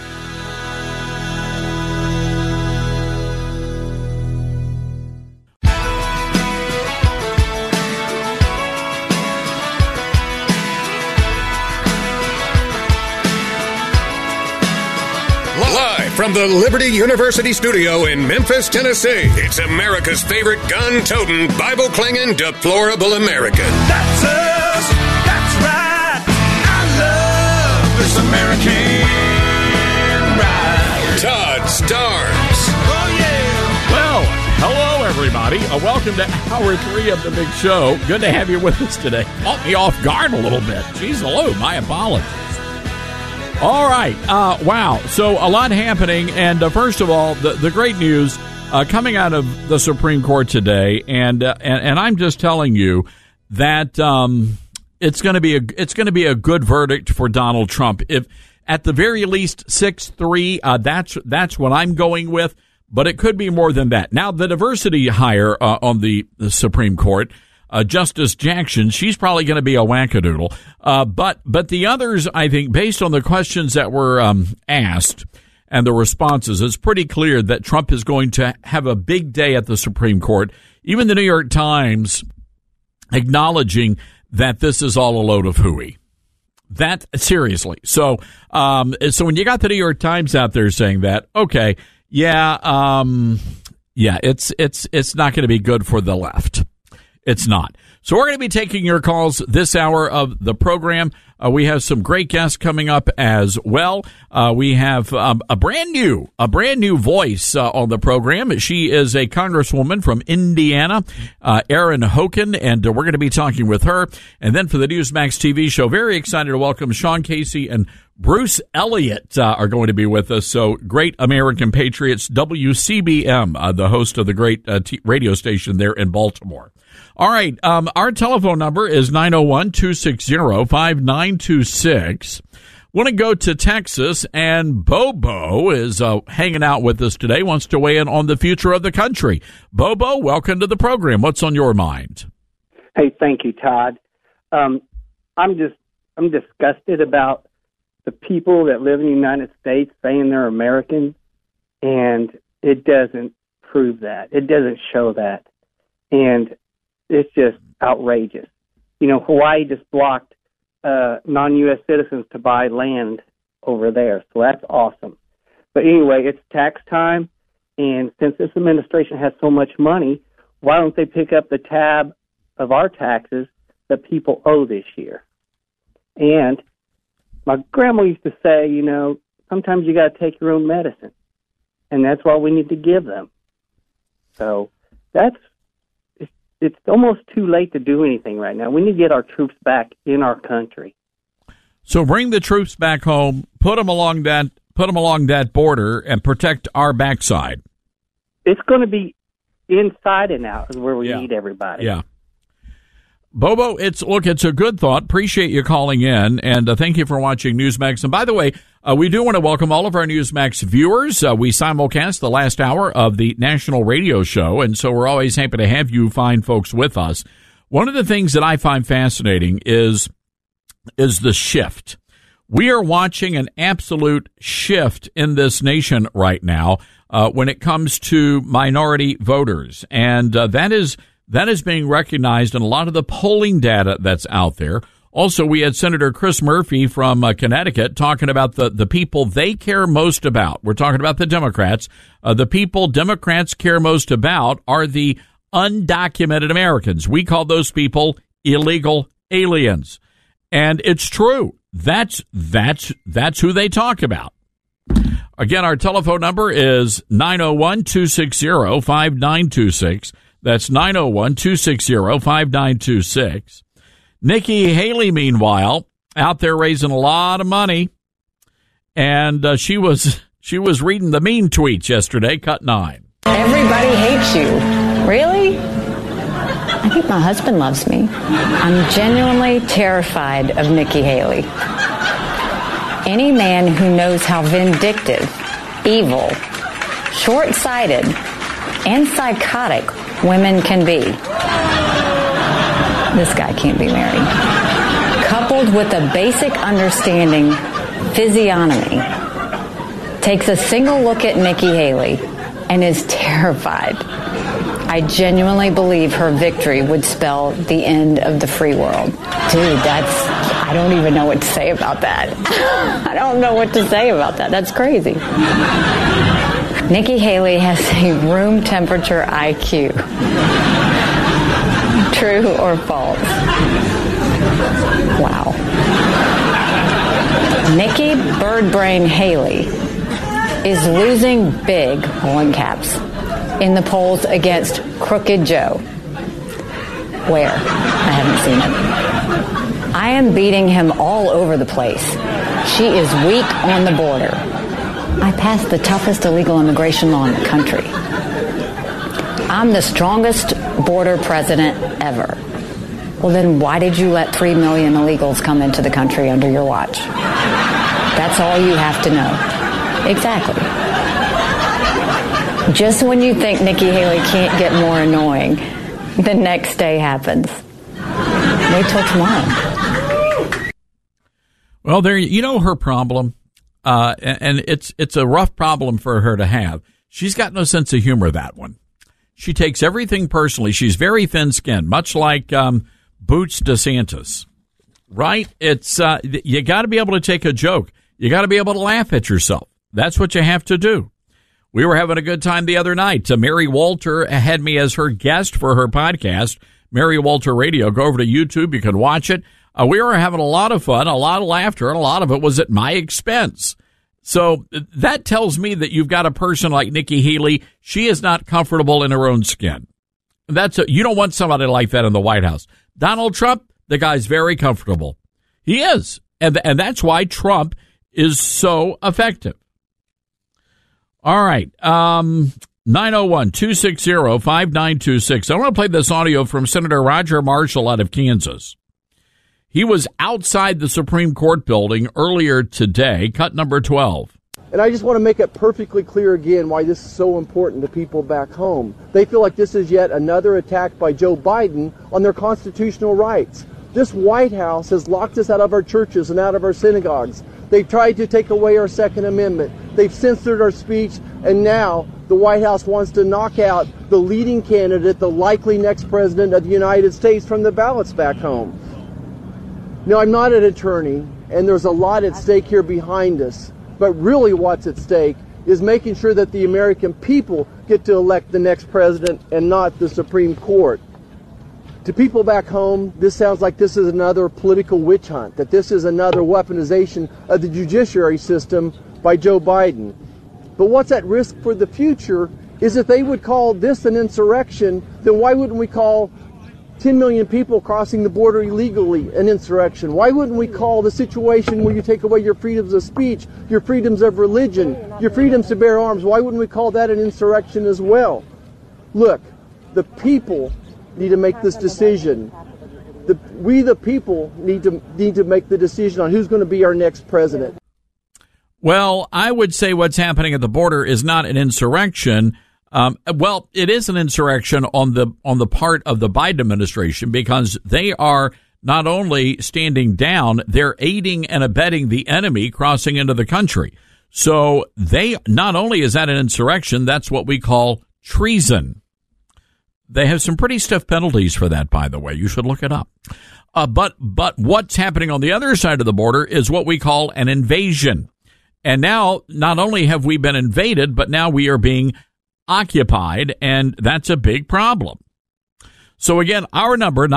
Speaker 3: From the Liberty University studio in Memphis, Tennessee, it's America's favorite gun-toting, Bible-clinging, deplorable American.
Speaker 4: That's us. That's right. I love this American ride.
Speaker 3: Todd Starnes.
Speaker 4: Oh, yeah.
Speaker 2: Well, hello, everybody. Welcome to Hour 3 of the Big Show. Good to have you with us today. Caught me off guard a little bit. Jeez, hello. My apologies. All right. Wow. So a lot happening. And first of all, the great news coming out of the Supreme Court today. And I'm just telling you that it's going to be a good verdict for Donald Trump. If at the very least 6-3, that's what I'm going with. But it could be more than that. Now, the diversity hire on the Supreme Court, Justice Jackson, she's probably going to be a wackadoodle. But the others, I think, based on the questions that were asked and the responses, it's pretty clear that Trump is going to have a big day at the Supreme Court. Even the New York Times acknowledging that this is all a load of hooey. That seriously. So when you got the New York Times out there saying that, okay, it's not going to be good for the left. It's not. So we're going to be taking your calls this hour of the program. We have some great guests coming up as well. We have a brand new voice on the program. She is a congresswoman from Indiana, Erin Hoken, and we're going to be talking with her. And then for the Newsmax TV show, very excited to welcome Sean Casey and Bruce Elliott are going to be with us. So Great American Patriots, WCBM, the host of the great radio station there in Baltimore. All right. Our telephone number is 901-260-5926. Want to go to Texas, and Bobo is hanging out with us today, wants to weigh in on the future of the country. Bobo, welcome to the program. What's on your mind?
Speaker 8: Hey, thank you, Todd. I'm disgusted about the people that live in the United States saying they're American, and it doesn't prove that. It doesn't show that. And it's just outrageous. You know, Hawaii just blocked non-U.S. citizens to buy land over there, so that's awesome. But anyway, it's tax time, and since this administration has so much money, why don't they pick up the tab of our taxes that people owe this year? And my grandma used to say, you know, sometimes you got to take your own medicine, and that's why we need to give them. So it's almost too late to do anything right now. We need to get our troops back in our country.
Speaker 2: So bring the troops back home, put them along that border, and protect our backside.
Speaker 8: It's going to be inside and out is where we need everybody.
Speaker 2: Yeah. Bobo, it's a good thought. Appreciate you calling in, and thank you for watching Newsmax. And by the way, we do want to welcome all of our Newsmax viewers. We simulcast the last hour of the national radio show, and so we're always happy to have you fine folks with us. One of the things that I find fascinating is the shift. We are watching an absolute shift in this nation right now when it comes to minority voters, and that is being recognized in a lot of the polling data that's out there. Also, we had Senator Chris Murphy from Connecticut talking about the people they care most about. We're talking about the Democrats. The people Democrats care most about are the undocumented Americans. We call those people illegal aliens. And it's true. That's who they talk about. Again, our telephone number is 901-260-5926. That's 901-260-5926. Nikki Haley, meanwhile, out there raising a lot of money, and she was reading the mean tweets yesterday, cut 9.
Speaker 9: Everybody hates you. Really? I think my husband loves me. I'm genuinely terrified of Nikki Haley. Any man who knows how vindictive, evil, short-sighted, and psychotic women can be. This guy can't be married. Coupled with a basic understanding, physiognomy, takes a single look at Nikki Haley and is terrified. I genuinely believe her victory would spell the end of the free world. Dude, I don't even know what to say about that. I don't know what to say about that. That's crazy. Nikki Haley has a room temperature IQ. True or false? Wow. Nikki Birdbrain Haley is losing big, all in caps, in the polls against Crooked Joe. Where? I haven't seen it. I am beating him all over the place. She is weak on the border. I passed the toughest illegal immigration law in the country. I'm the strongest border president ever. Well, then why did you let 3 million illegals come into the country under your watch? That's all you have to know. Exactly. Just when you think Nikki Haley can't get more annoying, the next day happens. Wait till tomorrow.
Speaker 2: Well, there, you know her problem, and it's a rough problem for her to have. She's got no sense of humor, that one. She takes everything personally. She's very thin-skinned, much like Boots DeSantis. right? It's you got to be able to take a joke. You got to be able to laugh at yourself. That's what you have to do. We were having a good time the other night. Mary Walter had me as her guest for her podcast, Mary Walter Radio. Go over to YouTube. You can watch it. We were having a lot of fun, a lot of laughter, and a lot of it was at my expense. So that tells me that you've got a person like Nikki Haley. She is not comfortable in her own skin. You don't want somebody like that in the White House. Donald Trump, the guy's very comfortable. He is. And that's why Trump is so effective. All right. 901-260-5926. I want to play this audio from Senator Roger Marshall out of Kansas. He was outside the Supreme Court building earlier today, cut number 12.
Speaker 10: And I just want to make it perfectly clear again why this is so important to people back home. They feel like this is yet another attack by Joe Biden on their constitutional rights. This White House has locked us out of our churches and out of our synagogues. They've tried to take away our Second Amendment. They've censored our speech, and now the White House wants to knock out the leading candidate, the likely next president of the United States, from the ballots back home. Now, I'm not an attorney, and there's a lot at stake here behind us, but really what's at stake is making sure that the American people get to elect the next president and not the Supreme Court. To people back home, this sounds like this is another political witch hunt, that this is another weaponization of the judiciary system by Joe Biden. But what's at risk for the future is if they would call this an insurrection, then why wouldn't we call 10 million people crossing the border illegally an insurrection? Why wouldn't we call the situation where you take away your freedoms of speech, your freedoms of religion, your freedoms to bear arms, why wouldn't we call that an insurrection as well? Look, the people need to make this decision. We, the people, need to make the decision on who's going to be our next president.
Speaker 2: Well, I would say what's happening at the border is not an insurrection. Well, it is an insurrection on the part of the Biden administration, because they are not only standing down, they're aiding and abetting the enemy crossing into the country. So they not only is that an insurrection, that's what we call treason. They have some pretty stiff penalties for that, by the way. You should look it up. But what's happening on the other side of the border is what we call an invasion. And now, not only have we been invaded, but now we are being occupied, and that's a big problem. So again, our number,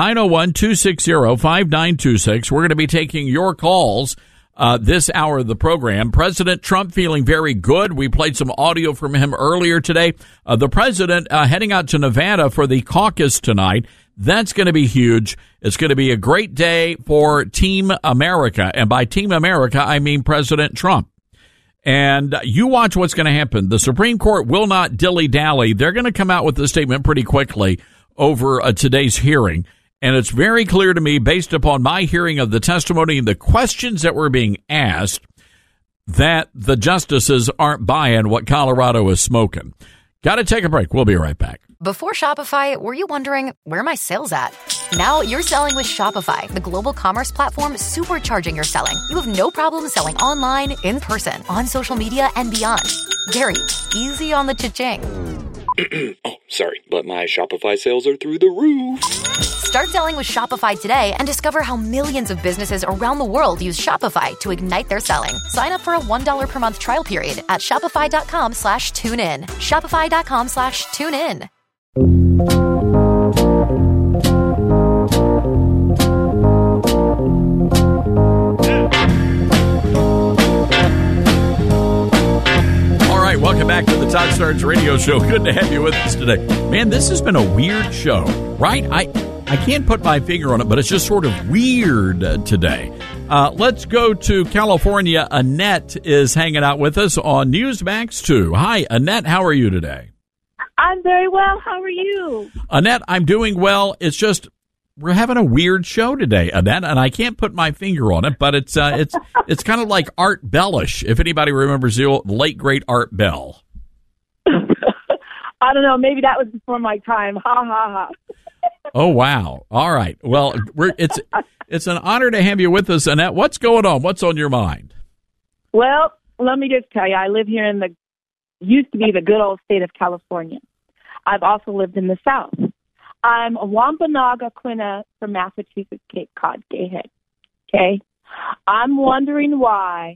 Speaker 2: 901-260-5926. We're going to be taking your calls this hour of the program. President Trump feeling very good. We played some audio from him earlier today. The president heading out to Nevada for the caucus tonight. That's going to be huge. It's going to be a great day for Team America. And by Team America, I mean President Trump. And you watch what's going to happen. The Supreme Court will not dilly-dally. They're going to come out with a statement pretty quickly over today's hearing. And it's very clear to me, based upon my hearing of the testimony and the questions that were being asked, that the justices aren't buying what Colorado is smoking. Got to take a break. We'll be right back.
Speaker 13: Before Shopify, were you wondering, where are my sales at? Now you're selling with Shopify, the global commerce platform supercharging your selling. You have no problem selling online, in person, on social media, and beyond. Gary, easy on the cha-ching.
Speaker 12: Oh, sorry, but my Shopify sales are through the roof.
Speaker 13: Start selling with Shopify today and discover how millions of businesses around the world use Shopify to ignite their selling. Sign up for a $1 per month trial period at shopify.com/tunein. Shopify.com/tunein.
Speaker 2: Welcome back to the Todd Starnes Radio Show. Good to have you with us today. Man, this has been a weird show, right? I can't put my finger on it, but it's just sort of weird today. Let's go to California. Annette is hanging out with us on Newsmax 2. Hi, Annette. How are you today?
Speaker 23: I'm very well. How are you?
Speaker 2: Annette, I'm doing well. It's just we're having a weird show today, Annette, and I can't put my finger on it, but it's kind of like Art Bellish, if anybody remembers the late, great Art Bell.
Speaker 23: I don't know. Maybe that was before my time. Ha, ha, ha.
Speaker 2: Oh, wow. All right. Well, it's an honor to have you with us, Annette. What's going on? What's on your mind?
Speaker 23: Well, let me just tell you, I live here in used to be the good old state of California. I've also lived in the South. I'm a Wampanoag Quina from Massachusetts, Cape Cod, Gay Head. Okay? I'm wondering why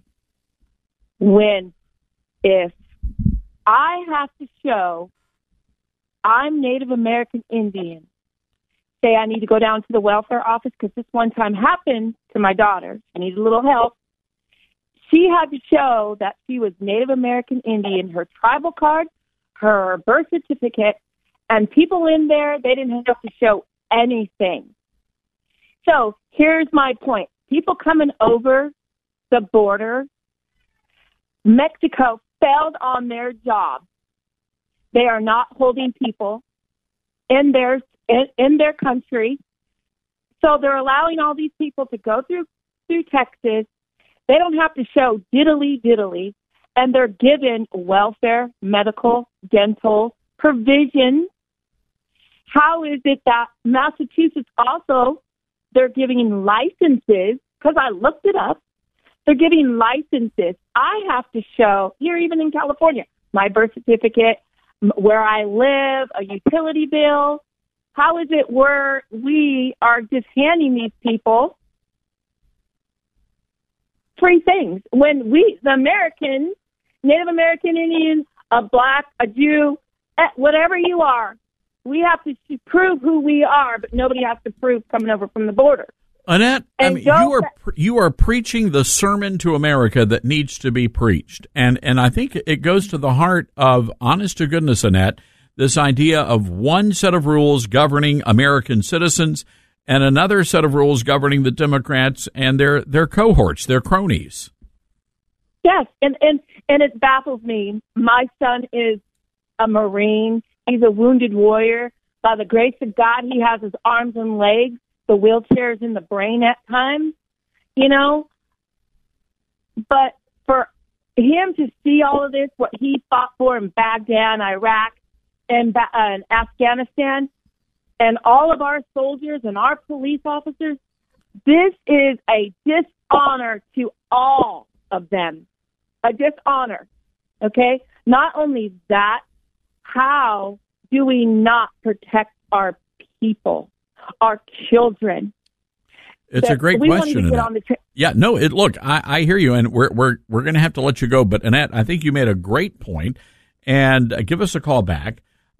Speaker 23: if I have to show I'm Native American Indian, say I need to go down to the welfare office because this one time happened to my daughter. She needed a little help. She had to show that she was Native American Indian, her tribal card, her birth certificate, and people in there, they didn't have to show anything. So here's my point. People coming over the border, Mexico failed on their job. They are not holding people in their country. So they're allowing all these people to go through Texas. They don't have to show diddly, and they're given welfare, medical, dental provision. How is it that Massachusetts also, they're giving licenses, because I looked it up, they're giving licenses. I have to show, here even in California, my birth certificate, where I live, a utility bill. How is it where we are just handing these people free things when we, the Americans, Native American Indian, a black, a Jew, whatever you are, we have to prove who we are, but nobody has to prove coming over from the border.
Speaker 2: Annette, I mean, you are preaching the sermon to America that needs to be preached, and I think it goes to the heart of, honest to goodness, Annette, this idea of one set of rules governing American citizens and another set of rules governing the Democrats and their cohorts, their cronies.
Speaker 23: Yes, and it baffles me. My son is a Marine. He's a wounded warrior. By the grace of God, he has his arms and legs. The wheelchair's in the brain at times, you know. But for him to see all of this, what he fought for in Baghdad, Iraq, and Afghanistan, and all of our soldiers and our police officers, this is a dishonor to all of them. A dishonor, okay? Not only that, how do we not protect our people, our children?
Speaker 2: It's a great question. Look, I hear you, and we're going to have to let you go. But Annette, I think you made a great point, and give us a call back.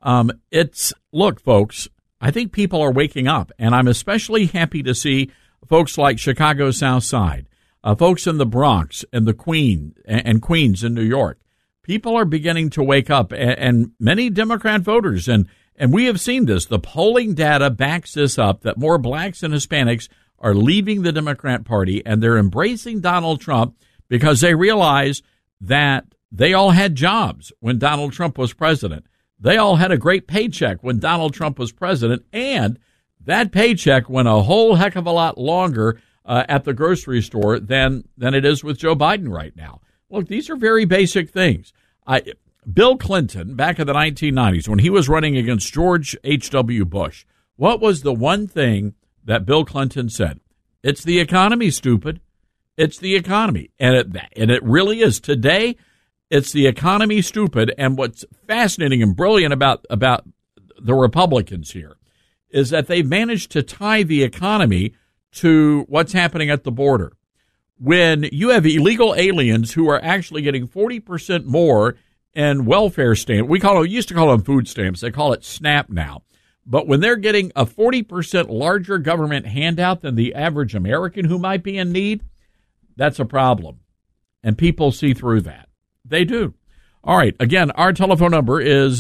Speaker 2: Look, folks, I think people are waking up, and I'm especially happy to see folks like Chicago South Side, folks in the Bronx and the Queens in New York. People are beginning to wake up, and many Democrat voters, and we have seen this. The polling data backs this up, that more blacks and Hispanics are leaving the Democrat Party, and they're embracing Donald Trump because they realize that they all had jobs when Donald Trump was president. They all had a great paycheck when Donald Trump was president, and that paycheck went a whole heck of a lot longer at the grocery store than it is with Joe Biden right now. Look, these are very basic things. Bill Clinton, back in the 1990s, when he was running against George H.W. Bush, what was the one thing that Bill Clinton said? It's the economy, stupid. It's the economy. And it really is. Today, it's the economy, stupid. And what's fascinating and brilliant about the Republicans here is that they've managed to tie the economy to what's happening at the border. When you have illegal aliens who are actually getting 40% more in welfare stamps, we used to call them food stamps. They call it SNAP now. But when they're getting a 40% larger government handout than the average American who might be in need, that's a problem. And people see through that. They do. All right. Again, our telephone number is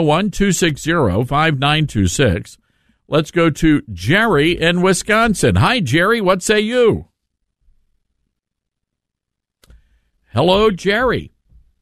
Speaker 2: 901-260-5926. Let's go to Jerry in Wisconsin. Hi, Jerry. What say you? Hello, Jerry.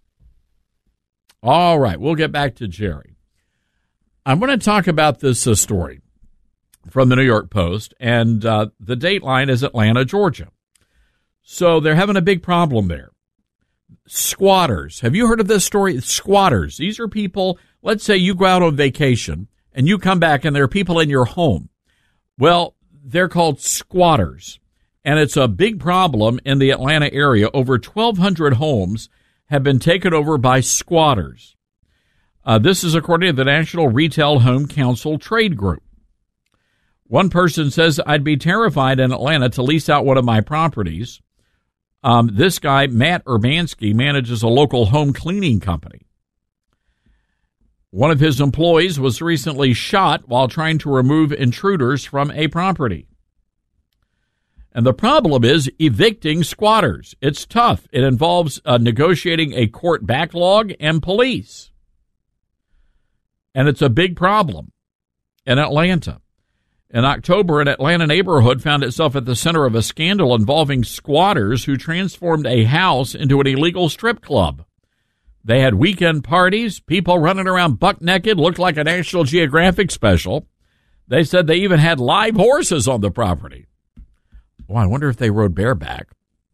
Speaker 2: All right. We'll get back to Jerry. I'm going to talk about this story from the New York Post, and the dateline is Atlanta, Georgia. So they're having a big problem there. Squatters. Have you heard of this story? Squatters. These are people, let's say you go out on vacation and you come back and there are people in your home. Well, they're called squatters, and it's a big problem in the Atlanta area. Over 1,200 homes have been taken over by squatters. This is according to the National Retail Home Council Trade Group. One person says, I'd be terrified in Atlanta to lease out one of my properties. This guy, Matt Urbanski, manages a local home cleaning company. One of his employees was recently shot while trying to remove intruders from a property. And the problem is evicting squatters. It's tough. It involves negotiating a court backlog and police. And it's a big problem in Atlanta. In October, an Atlanta neighborhood found itself at the center of a scandal involving squatters who transformed a house into an illegal strip club. They had weekend parties, people running around buck naked, looked like a National Geographic special. They said they even had live horses on the property. Oh, I wonder if they rode bareback.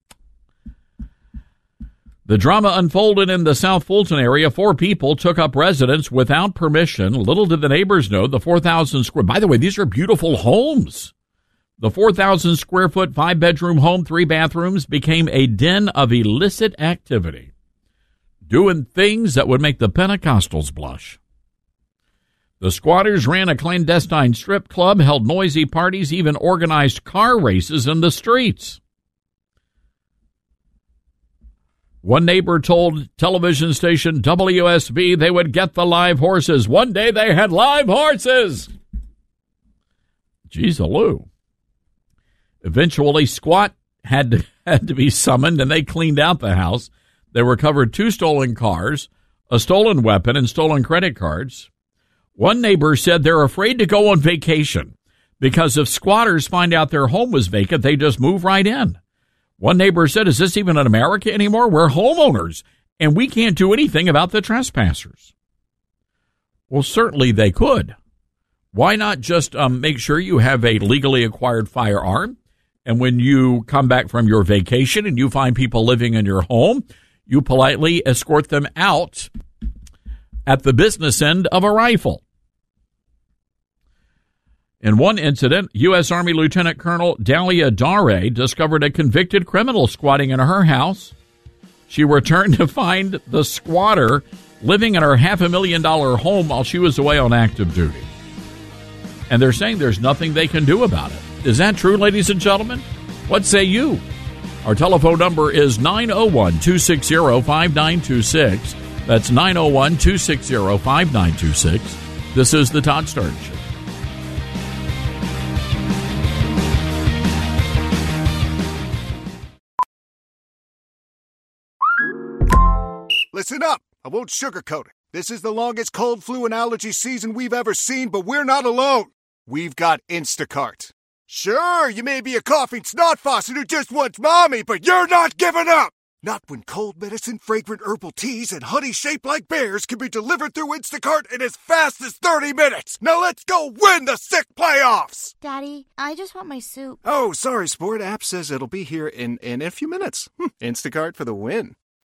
Speaker 2: The drama unfolded in the South Fulton area. 4 people took up residence without permission. Little did the neighbors know the 4,000 square. By the way, these are beautiful homes. The 4,000 square foot, 5-bedroom home, 3 bathrooms became a den of illicit activity, doing things that would make the Pentecostals blush. The squatters ran a clandestine strip club, held noisy parties, even organized car races in the streets. One neighbor told television station WSB they would get the live horses. One day they had live horses. Jeez-a-loo. Eventually, SWAT had to be summoned, and they cleaned out the house. They recovered 2 stolen cars, a stolen weapon, and stolen credit cards. One neighbor said they're afraid to go on vacation because if squatters find out their home was vacant, they just move right in. One neighbor said, is this even in America anymore? We're homeowners, and we can't do anything about the trespassers. Well, certainly they could. Why not just make sure you have a legally acquired firearm, and when you come back from your vacation and you find people living in your home, you politely escort them out at the business end of a rifle. In one incident, U.S. Army Lieutenant Colonel Dahlia Dare discovered a convicted criminal squatting in her house. She returned to find the squatter living in her $500,000 home while she was away on active duty. And they're saying there's nothing they can do about it. Is that true, ladies and gentlemen? What say you? Our telephone number is 901-260-5926. That's 901-260-5926. This is the Todd Stern Show.
Speaker 14: Listen up. I won't sugarcoat it. This is the longest cold, flu, and allergy season we've ever seen, but we're not alone. We've got Instacart. Sure, you may be a coughing snot faucet who just wants mommy, but you're not giving up. Not when cold medicine, fragrant herbal teas, and honey shaped like bears can be delivered through Instacart in as fast as 30 minutes. Now let's go win the sick playoffs.
Speaker 15: Daddy, I just want my soup.
Speaker 14: Oh, sorry, Sport. App says it'll be here in a few minutes. Instacart for the win.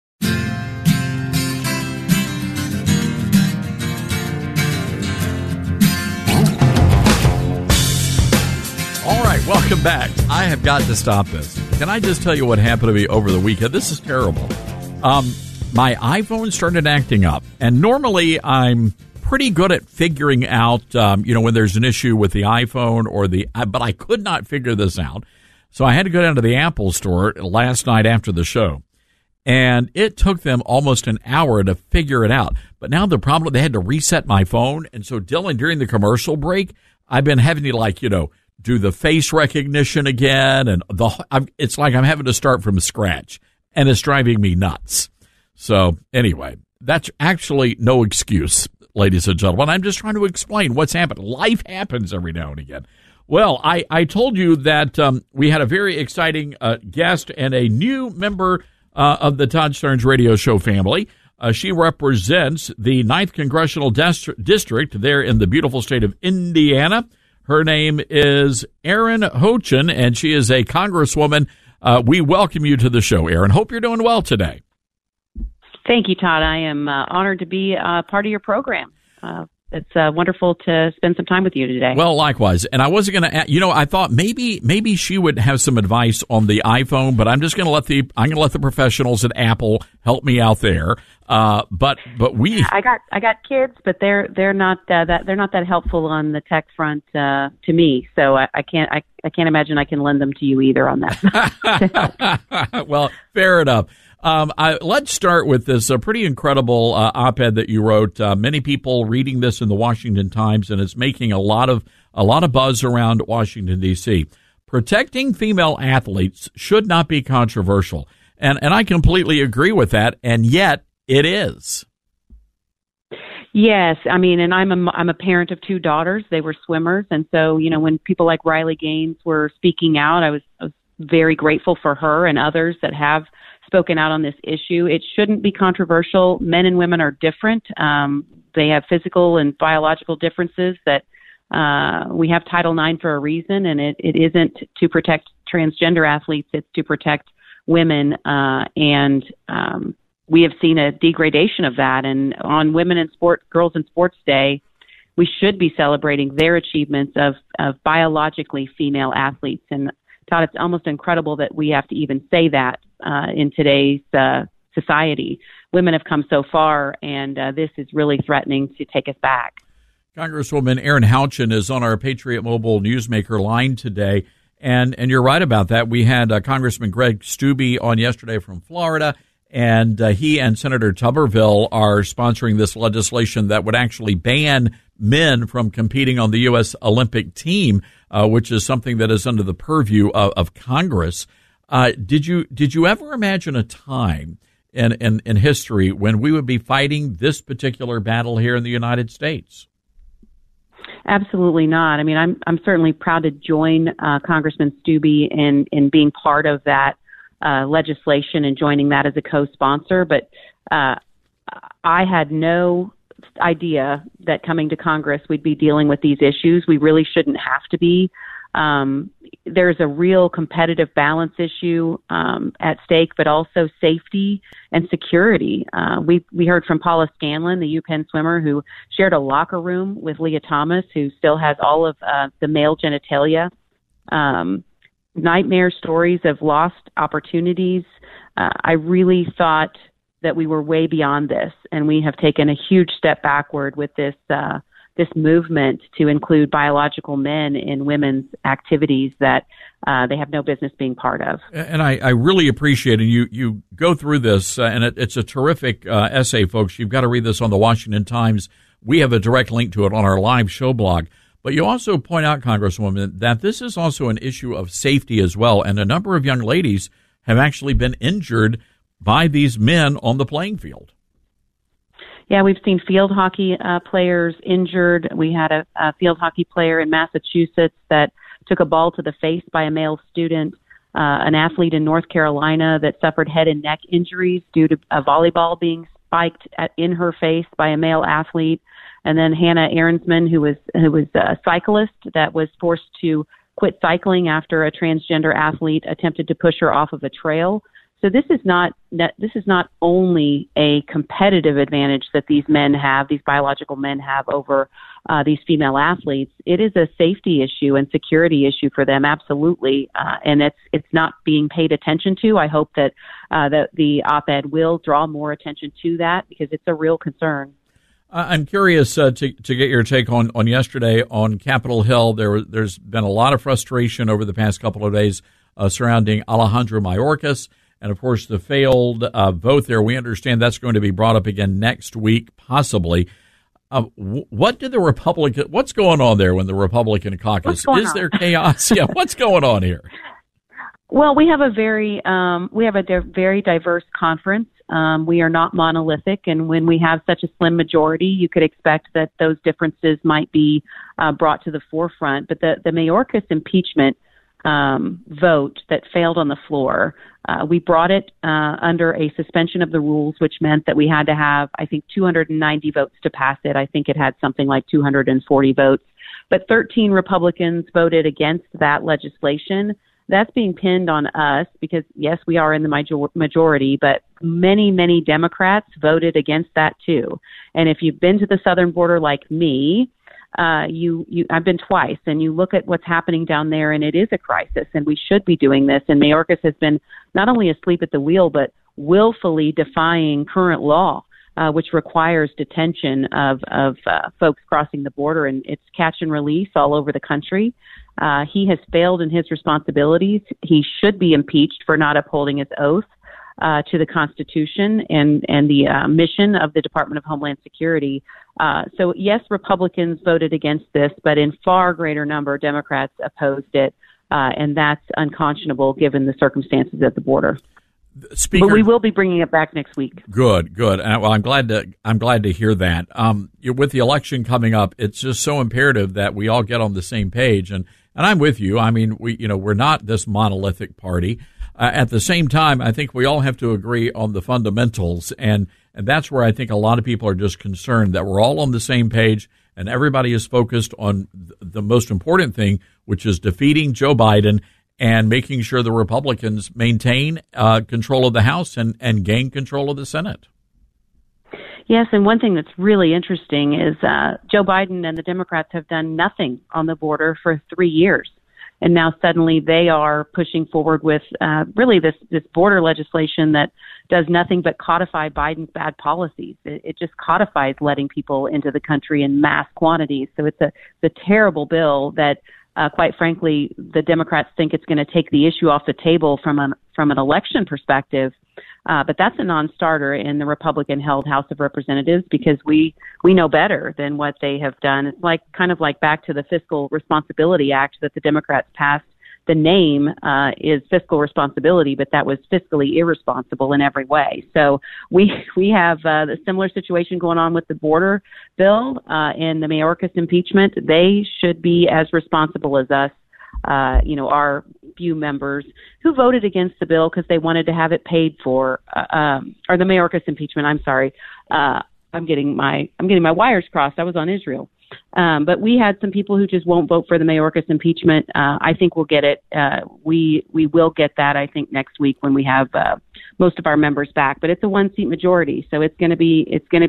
Speaker 2: All right, welcome back. I have got to stop this. Can I just tell you what happened to me over the weekend? This is terrible. My iPhone started acting up, and normally I'm pretty good at figuring out, when there's an issue with the iPhone but I could not figure this out. So I had to go down to the Apple store last night after the show, and it took them almost an hour to figure it out. But now the problem, they had to reset my phone, and so Dylan, during the commercial break, I've been having to do the face recognition again, and it's like I'm having to start from scratch, and it's driving me nuts. So anyway, that's actually no excuse, ladies and gentlemen. I'm just trying to explain what's happened. Life happens every now and again. Well, I told you that we had a very exciting guest and a new member of the Todd Stearns Radio Show family. She represents the 9th Congressional District there in the beautiful state of Indiana. Her name is Erin Houchin, and she is a congresswoman. We welcome you to the show, Erin. Hope you're doing well today.
Speaker 16: Thank you, Todd. I am honored to be part of your program. It's wonderful to spend some time with you today.
Speaker 2: Well, likewise. And I wasn't going to, I thought maybe she would have some advice on the iPhone, but I'm just going to let the professionals at Apple help me out there. But we,
Speaker 16: I got kids, but they're not that helpful on the tech front to me. So I can't imagine I can lend them to you either on that.
Speaker 2: Well, fair enough. Let's start with this pretty incredible op-ed that you wrote. Many people reading this in the Washington Times, and it's making a lot of buzz around Washington, D.C. Protecting female athletes should not be controversial, and I completely agree with that. And yet, it is.
Speaker 16: Yes, I mean, and I'm a parent of two daughters. They were swimmers, and so when people like Riley Gaines were speaking out, I was very grateful for her and others that have spoken out on this issue. It shouldn't be controversial. Men and women are different. They have physical and biological differences that we have Title IX for a reason, and it isn't to protect transgender athletes. It's to protect women, and we have seen a degradation of that. And on Women in Sport, Girls in Sports Day, we should be celebrating their achievements of biologically female athletes. And Todd, it's almost incredible that we have to even say that in today's society. Women have come so far, and this is really threatening to take us back.
Speaker 2: Congresswoman Erin Houchin is on our Patriot Mobile Newsmaker line today, and you're right about that. We had Congressman Greg Steube on yesterday from Florida, and he and Senator Tuberville are sponsoring this legislation that would actually ban men from competing on the U.S. Olympic team, which is something that is under the purview of Congress. Did you ever imagine a time in history when we would be fighting this particular battle here in the United States?
Speaker 16: Absolutely not. I mean, I'm certainly proud to join Congressman Steube in being part of that legislation and joining that as a co-sponsor. But I had no idea that coming to Congress we'd be dealing with these issues. We really shouldn't have to be. There's a real competitive balance issue at stake, but also safety and security. We heard from Paula Scanlon, the UPenn swimmer, who shared a locker room with Leah Thomas, who still has all of the male genitalia. Nightmare stories of lost opportunities. I really thought that we were way beyond this, and we have taken a huge step backward with this movement to include biological men in women's activities that they have no business being part of.
Speaker 2: And I really appreciate it. You go through this, and it's a terrific essay, folks. You've got to read this on the Washington Times. We have a direct link to it on our live show blog. But you also point out, Congresswoman, that this is also an issue of safety as well, and a number of young ladies have actually been injured by these men on the playing field.
Speaker 16: Yeah, we've seen field hockey players injured. We had a field hockey player in Massachusetts that took a ball to the face by a male student, an athlete in North Carolina that suffered head and neck injuries due to a volleyball being spiked in her face by a male athlete. And then Hannah Ahrensman, who was a cyclist that was forced to quit cycling after a transgender athlete attempted to push her off of a trail. So this is not only a competitive advantage that these men have, these biological men have over these female athletes. It is a safety issue and security issue for them, absolutely, and it's not being paid attention to. I hope that the op-ed will draw more attention to that because it's a real concern.
Speaker 2: I'm curious to get your take on yesterday on Capitol Hill. There's been a lot of frustration over the past couple of days surrounding Alejandro Mayorkas. And, of course, the failed vote there. We understand that's going to be brought up again next week, possibly. What's going on there when the Republican caucus? Is there chaos? Yeah, what's going on here?
Speaker 16: Well, we have a very diverse conference. We are not monolithic, and when we have such a slim majority, you could expect that those differences might be brought to the forefront. But the Mayorkas impeachment vote that failed on the floor, we brought it under a suspension of the rules, which meant that we had to have, I think, 290 votes to pass it. I think it had something like 240 votes. But 13 Republicans voted against that legislation. That's being pinned on us because, yes, we are in the majority, but many, many Democrats voted against that too. And if you've been to the southern border like me, I've been twice, and you look at what's happening down there, and it is a crisis, and we should be doing this. And Mayorkas has been not only asleep at the wheel, but willfully defying current law. which requires detention of folks crossing the border, and it's catch and release all over the country. He has failed in his responsibilities. He should be impeached for not upholding his oath to the Constitution and the mission of the Department of Homeland Security. So, yes, Republicans voted against this, but in far greater number, Democrats opposed it, and that's unconscionable given the circumstances at the border.
Speaker 2: Speaker,
Speaker 16: but we will be bringing it back next week.
Speaker 2: Good. Well, I'm glad to hear that. With the election coming up, it's just so imperative that we all get on the same page. And I'm with you. I mean, we're not this monolithic party. At the same time, I think we all have to agree on the fundamentals, and that's where I think a lot of people are just concerned that we're all on the same page and everybody is focused on the most important thing, which is defeating Joe Biden and making sure the Republicans maintain control of the House and gain control of the Senate.
Speaker 16: Yes, and one thing that's really interesting is Joe Biden and the Democrats have done nothing on the border for 3 years. And now suddenly they are pushing forward with really this border legislation that does nothing but codify Biden's bad policies. It just codifies letting people into the country in mass quantities. So it's a terrible bill that, quite frankly, the Democrats think it's going to take the issue off the table from an election perspective. But that's a non-starter in the Republican-held House of Representatives because we know better than what they have done. It's kind of like back to the Fiscal Responsibility Act that the Democrats passed. The name is fiscal responsibility, but that was fiscally irresponsible in every way. So we have a similar situation going on with the border bill and the Mayorkas impeachment. They should be as responsible as us. Our few members who voted against the bill because they wanted to have it paid for, or the Mayorkas impeachment. I'm sorry. I'm getting my wires crossed. I was on Israel. But we had some people who just won't vote for the Mayorkas impeachment. I think we'll get it. We will get that, I think, next week when we have most of our members back. But it's a 1-seat majority, so it's going to be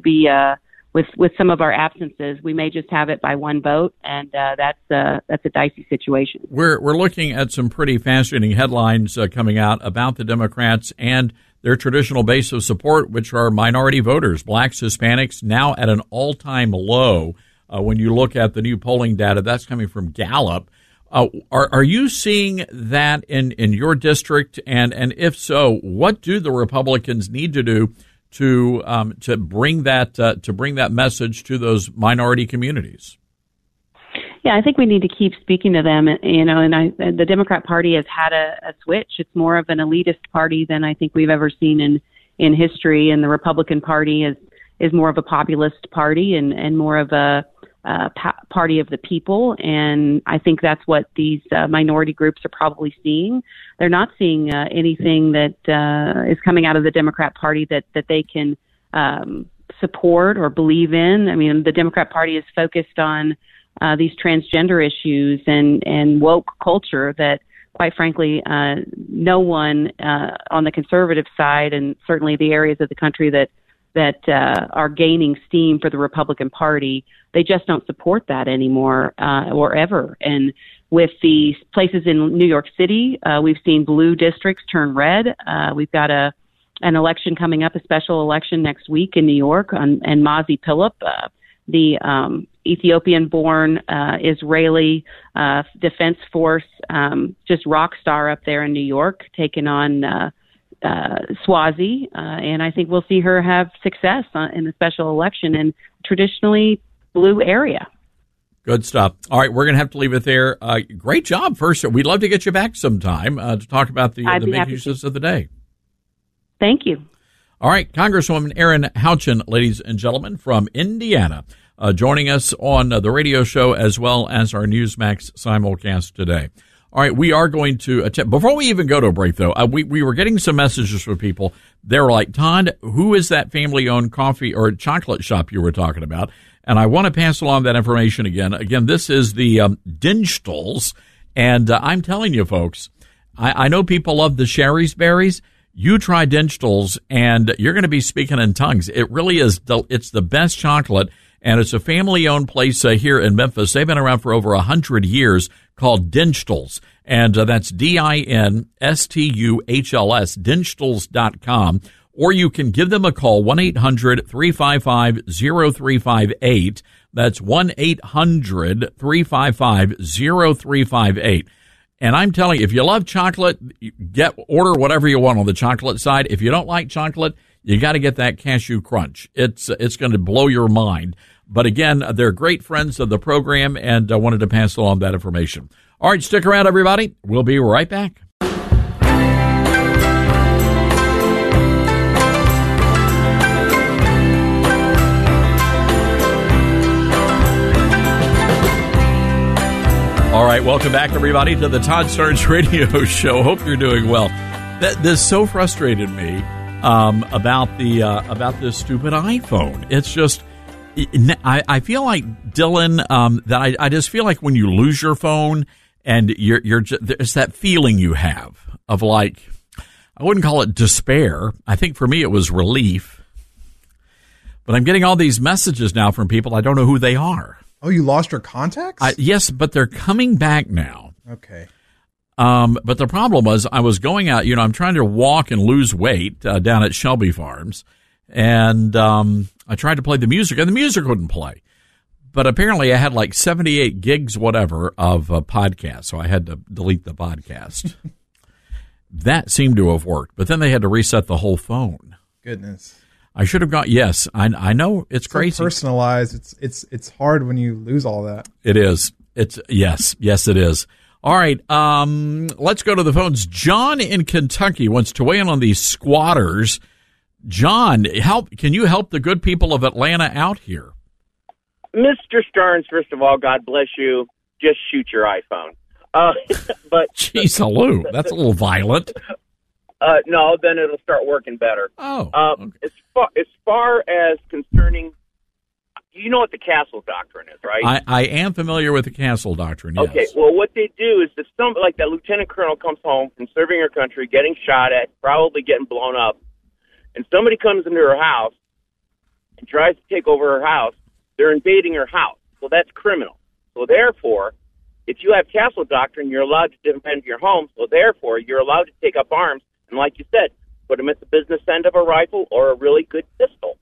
Speaker 16: with some of our absences, we may just have it by one vote, and that's a dicey situation.
Speaker 2: We're looking at some pretty fascinating headlines coming out about the Democrats and their traditional base of support, which are minority voters, blacks, Hispanics, now at an all-time low. When you look at the new polling data, that's coming from Gallup. Are you seeing that in your district? And if so, what do the Republicans need to do to bring that message to those minority communities?
Speaker 16: Yeah, I think we need to keep speaking to them, and the Democrat Party has had a switch. It's more of an elitist party than I think we've ever seen in history, and the Republican Party is more of a populist party and more of a party of the people, and I think that's what these minority groups are probably seeing. They're not seeing anything that is coming out of the Democrat Party that they can support or believe in. I mean, the Democrat Party is focused on these transgender issues and woke culture that, quite frankly, no one on the conservative side, and certainly the areas of the country that are gaining steam for the Republican Party, they just don't support that anymore or ever. And with the places in New York City, we've seen blue districts turn red. We've got an election coming up, a special election next week in New York, and Mazi Pilip, the Ethiopian-born Israeli Defense Force, just rock star up there in New York, taking on Swazi, and I think we'll see her have success in the special election in traditionally blue area.
Speaker 2: Good stuff. All right, we're going to have to leave it there. Great job. First, we'd love to get you back sometime to talk about the big issues of the day.
Speaker 16: Thank you.
Speaker 2: All right, Congresswoman Erin Houchin, ladies and gentlemen, from Indiana, joining us on the radio show as well as our Newsmax simulcast today. All right, we are going to attempt, before we even go to a break, though, we were getting some messages from people. They were like, Todd, who is that family-owned coffee or chocolate shop you were talking about? And I want to pass along that information again. Again, this is the Dinchtals, and I'm telling you, folks, I know people love the Sherry's Berries. You try Dinchtals, and you're going to be speaking in tongues. It really is. It's the best chocolate, and it's a family-owned place here in Memphis. They've been around for over 100 years, called Dinchtals, and that's Dinstuhls, Dinchtals.com, or you can give them a call, 1-800-355-0358. That's 1-800-355-0358. And I'm telling you, if you love chocolate, order whatever you want on the chocolate side. If you don't like chocolate, you got to get that Cashew Crunch. It's going to blow your mind. But again, they're great friends of the program, and I wanted to pass along that information. All right, stick around, everybody. We'll be right back. All right, welcome back, everybody, to the Todd Starnes Radio Show. Hope you're doing well. This so frustrated me about this stupid iPhone. It's just, I feel like, Dylan, that I just feel like when you lose your phone and you're there's that feeling you have of, like, I wouldn't call it despair. I think for me it was relief. But I'm getting all these messages now from people. I don't know who they are.
Speaker 11: Oh, you lost your contacts?
Speaker 2: Yes, but they're coming back now.
Speaker 11: Okay.
Speaker 2: But the problem was I was going out, I'm trying to walk and lose weight down at Shelby Farms. And I tried to play the music, and the music wouldn't play. But apparently I had like 78 gigs, whatever, of podcasts. So I had to delete the podcast. That seemed to have worked. But then they had to reset the whole phone.
Speaker 11: Goodness.
Speaker 2: I should have got, yes, I know it's crazy.
Speaker 11: So personalized. It's hard when you lose all that.
Speaker 2: It is. Yes, it is. All right, let's go to the phones. John in Kentucky wants to weigh in on these squatters. John, can you help the good people of Atlanta out here?
Speaker 17: Mr. Starnes, first of all, God bless you. Just shoot your iPhone. But
Speaker 2: Jeez, hello. That's a little violent.
Speaker 17: No, then it'll start working better.
Speaker 2: Oh.
Speaker 17: As far as concerning, you know what the castle doctrine is, right?
Speaker 2: I am familiar with the castle doctrine, yes.
Speaker 17: Okay, well, what they do is if somebody like that lieutenant colonel comes home from serving her country, getting shot at, probably getting blown up, and somebody comes into her house and tries to take over her house, they're invading her house. So that's criminal. So therefore, if you have castle doctrine, you're allowed to defend your home. So therefore, you're allowed to take up arms. And like you said, put them at the business end of a rifle or a really good pistol.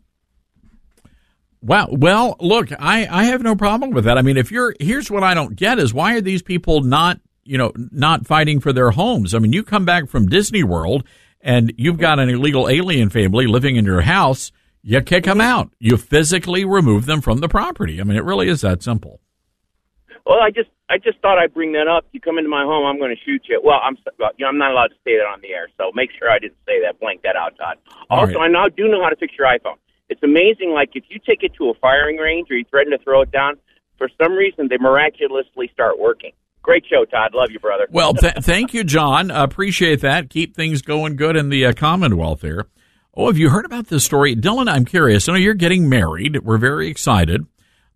Speaker 2: Wow. Well, look, I have no problem with that. I mean, here's what I don't get is why are these people not fighting for their homes? I mean, you come back from Disney World and you've got an illegal alien family living in your house. You kick them out. You physically remove them from the property. I mean, it really is that simple.
Speaker 17: Well, I just thought I'd bring that up. You come into my home, I'm going to shoot you. Well, I'm not allowed to say that on the air, so make sure I didn't say that. Blank that out, Todd. Also, I now do know how to fix your iPhone. It's amazing, like, if you take it to a firing range or you threaten to throw it down, for some reason they miraculously start working. Great show, Todd. Love you, brother.
Speaker 2: Well, thank you, John. Appreciate that. Keep things going good in the Commonwealth here. Oh, have you heard about this story? Dylan, I'm curious. I know you're getting married. We're very excited.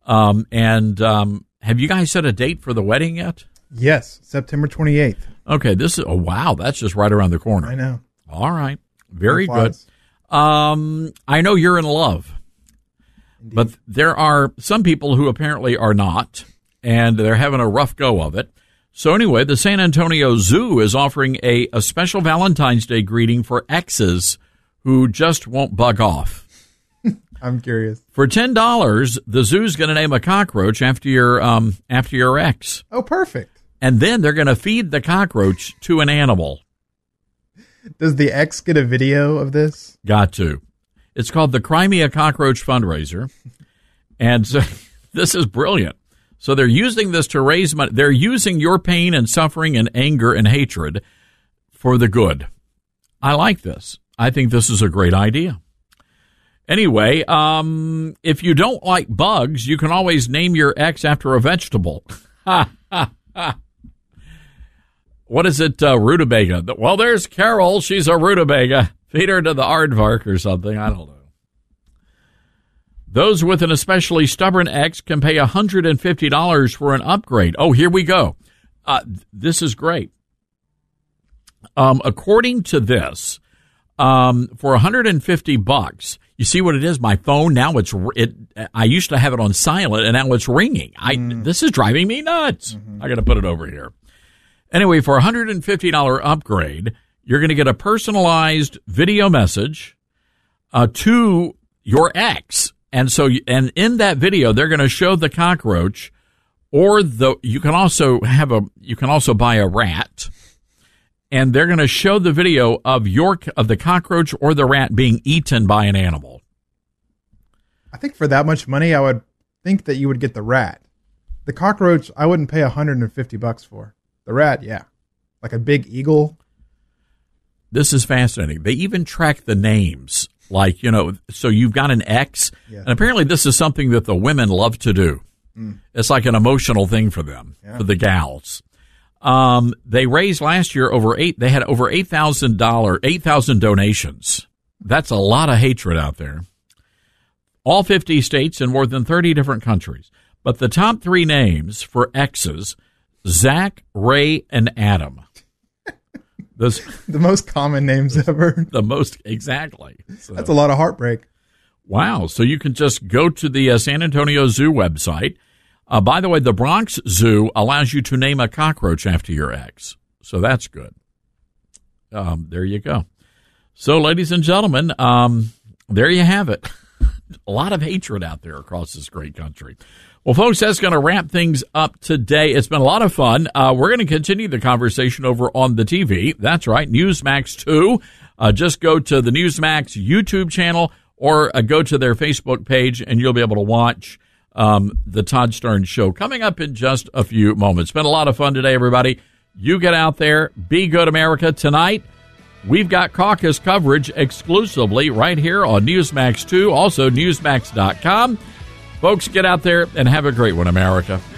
Speaker 2: Have you guys set a date for the wedding yet?
Speaker 11: Yes, September 28th.
Speaker 2: Okay, wow, that's just right around the corner.
Speaker 11: I know.
Speaker 2: All right, very good. I know you're in love, Indeed. But there are some people who apparently are not, and they're having a rough go of it. So anyway, the San Antonio Zoo is offering a special Valentine's Day greeting for exes who just won't bug off.
Speaker 11: I'm curious.
Speaker 2: For $10, the zoo's going to name a cockroach after your ex.
Speaker 11: Oh, perfect.
Speaker 2: And then they're going to feed the cockroach to an animal.
Speaker 11: Does the ex get a video of this?
Speaker 2: Got to. It's called the Crimea Cockroach Fundraiser. And so, this is brilliant. So they're using this to raise money. They're using your pain and suffering and anger and hatred for the good. I like this. I think this is a great idea. Anyway, if you don't like bugs, you can always name your ex after a vegetable. What is it, rutabaga? Well, there's Carol. She's a rutabaga. Feed her to the aardvark or something. I don't know. Those with an especially stubborn ex can pay $150 for an upgrade. Oh, here we go. This is great. According to this, for $150, you see what it is? My phone now I used to have it on silent and now it's ringing. This is driving me nuts. Mm-hmm. I got to put it over here. Anyway, for a $150 upgrade, you're going to get a personalized video message, to your ex. And so, and in that video, they're going to show the cockroach, or you can also buy a rat, and they're going to show the video of the cockroach or the rat being eaten by an animal.
Speaker 11: I think for that much money, I would think that you would get the rat. The cockroach, I wouldn't pay $150 for. The rat, yeah. Like a big eagle.
Speaker 2: This is fascinating. They even track the names. Like, so you've got an ex, and apparently this is something that the women love to do. It's like an emotional thing for them, for the gals. They raised last year they had over $8,000 donations. That's a lot of hatred out there. All 50 states and more than 30 different countries. But the top 3 names for exes, Zach, Ray, and Adam. The
Speaker 11: most common names ever.
Speaker 2: Exactly. So,
Speaker 11: that's a lot of heartbreak.
Speaker 2: Wow. So you can just go to the San Antonio Zoo website. By the way, the Bronx Zoo allows you to name a cockroach after your ex. So that's good. There you go. So, ladies and gentlemen, there you have it. A lot of hatred out there across this great country. Well, folks, that's going to wrap things up today. It's been a lot of fun. We're going to continue the conversation over on the TV. That's right, Newsmax 2. Just go to the Newsmax YouTube channel or go to their Facebook page, and you'll be able to watch the Todd Stern Show coming up in just a few moments. It's been a lot of fun today, everybody. You get out there. Be good, America. Tonight, we've got caucus coverage exclusively right here on Newsmax 2, also Newsmax.com. Folks, get out there and have a great one, America.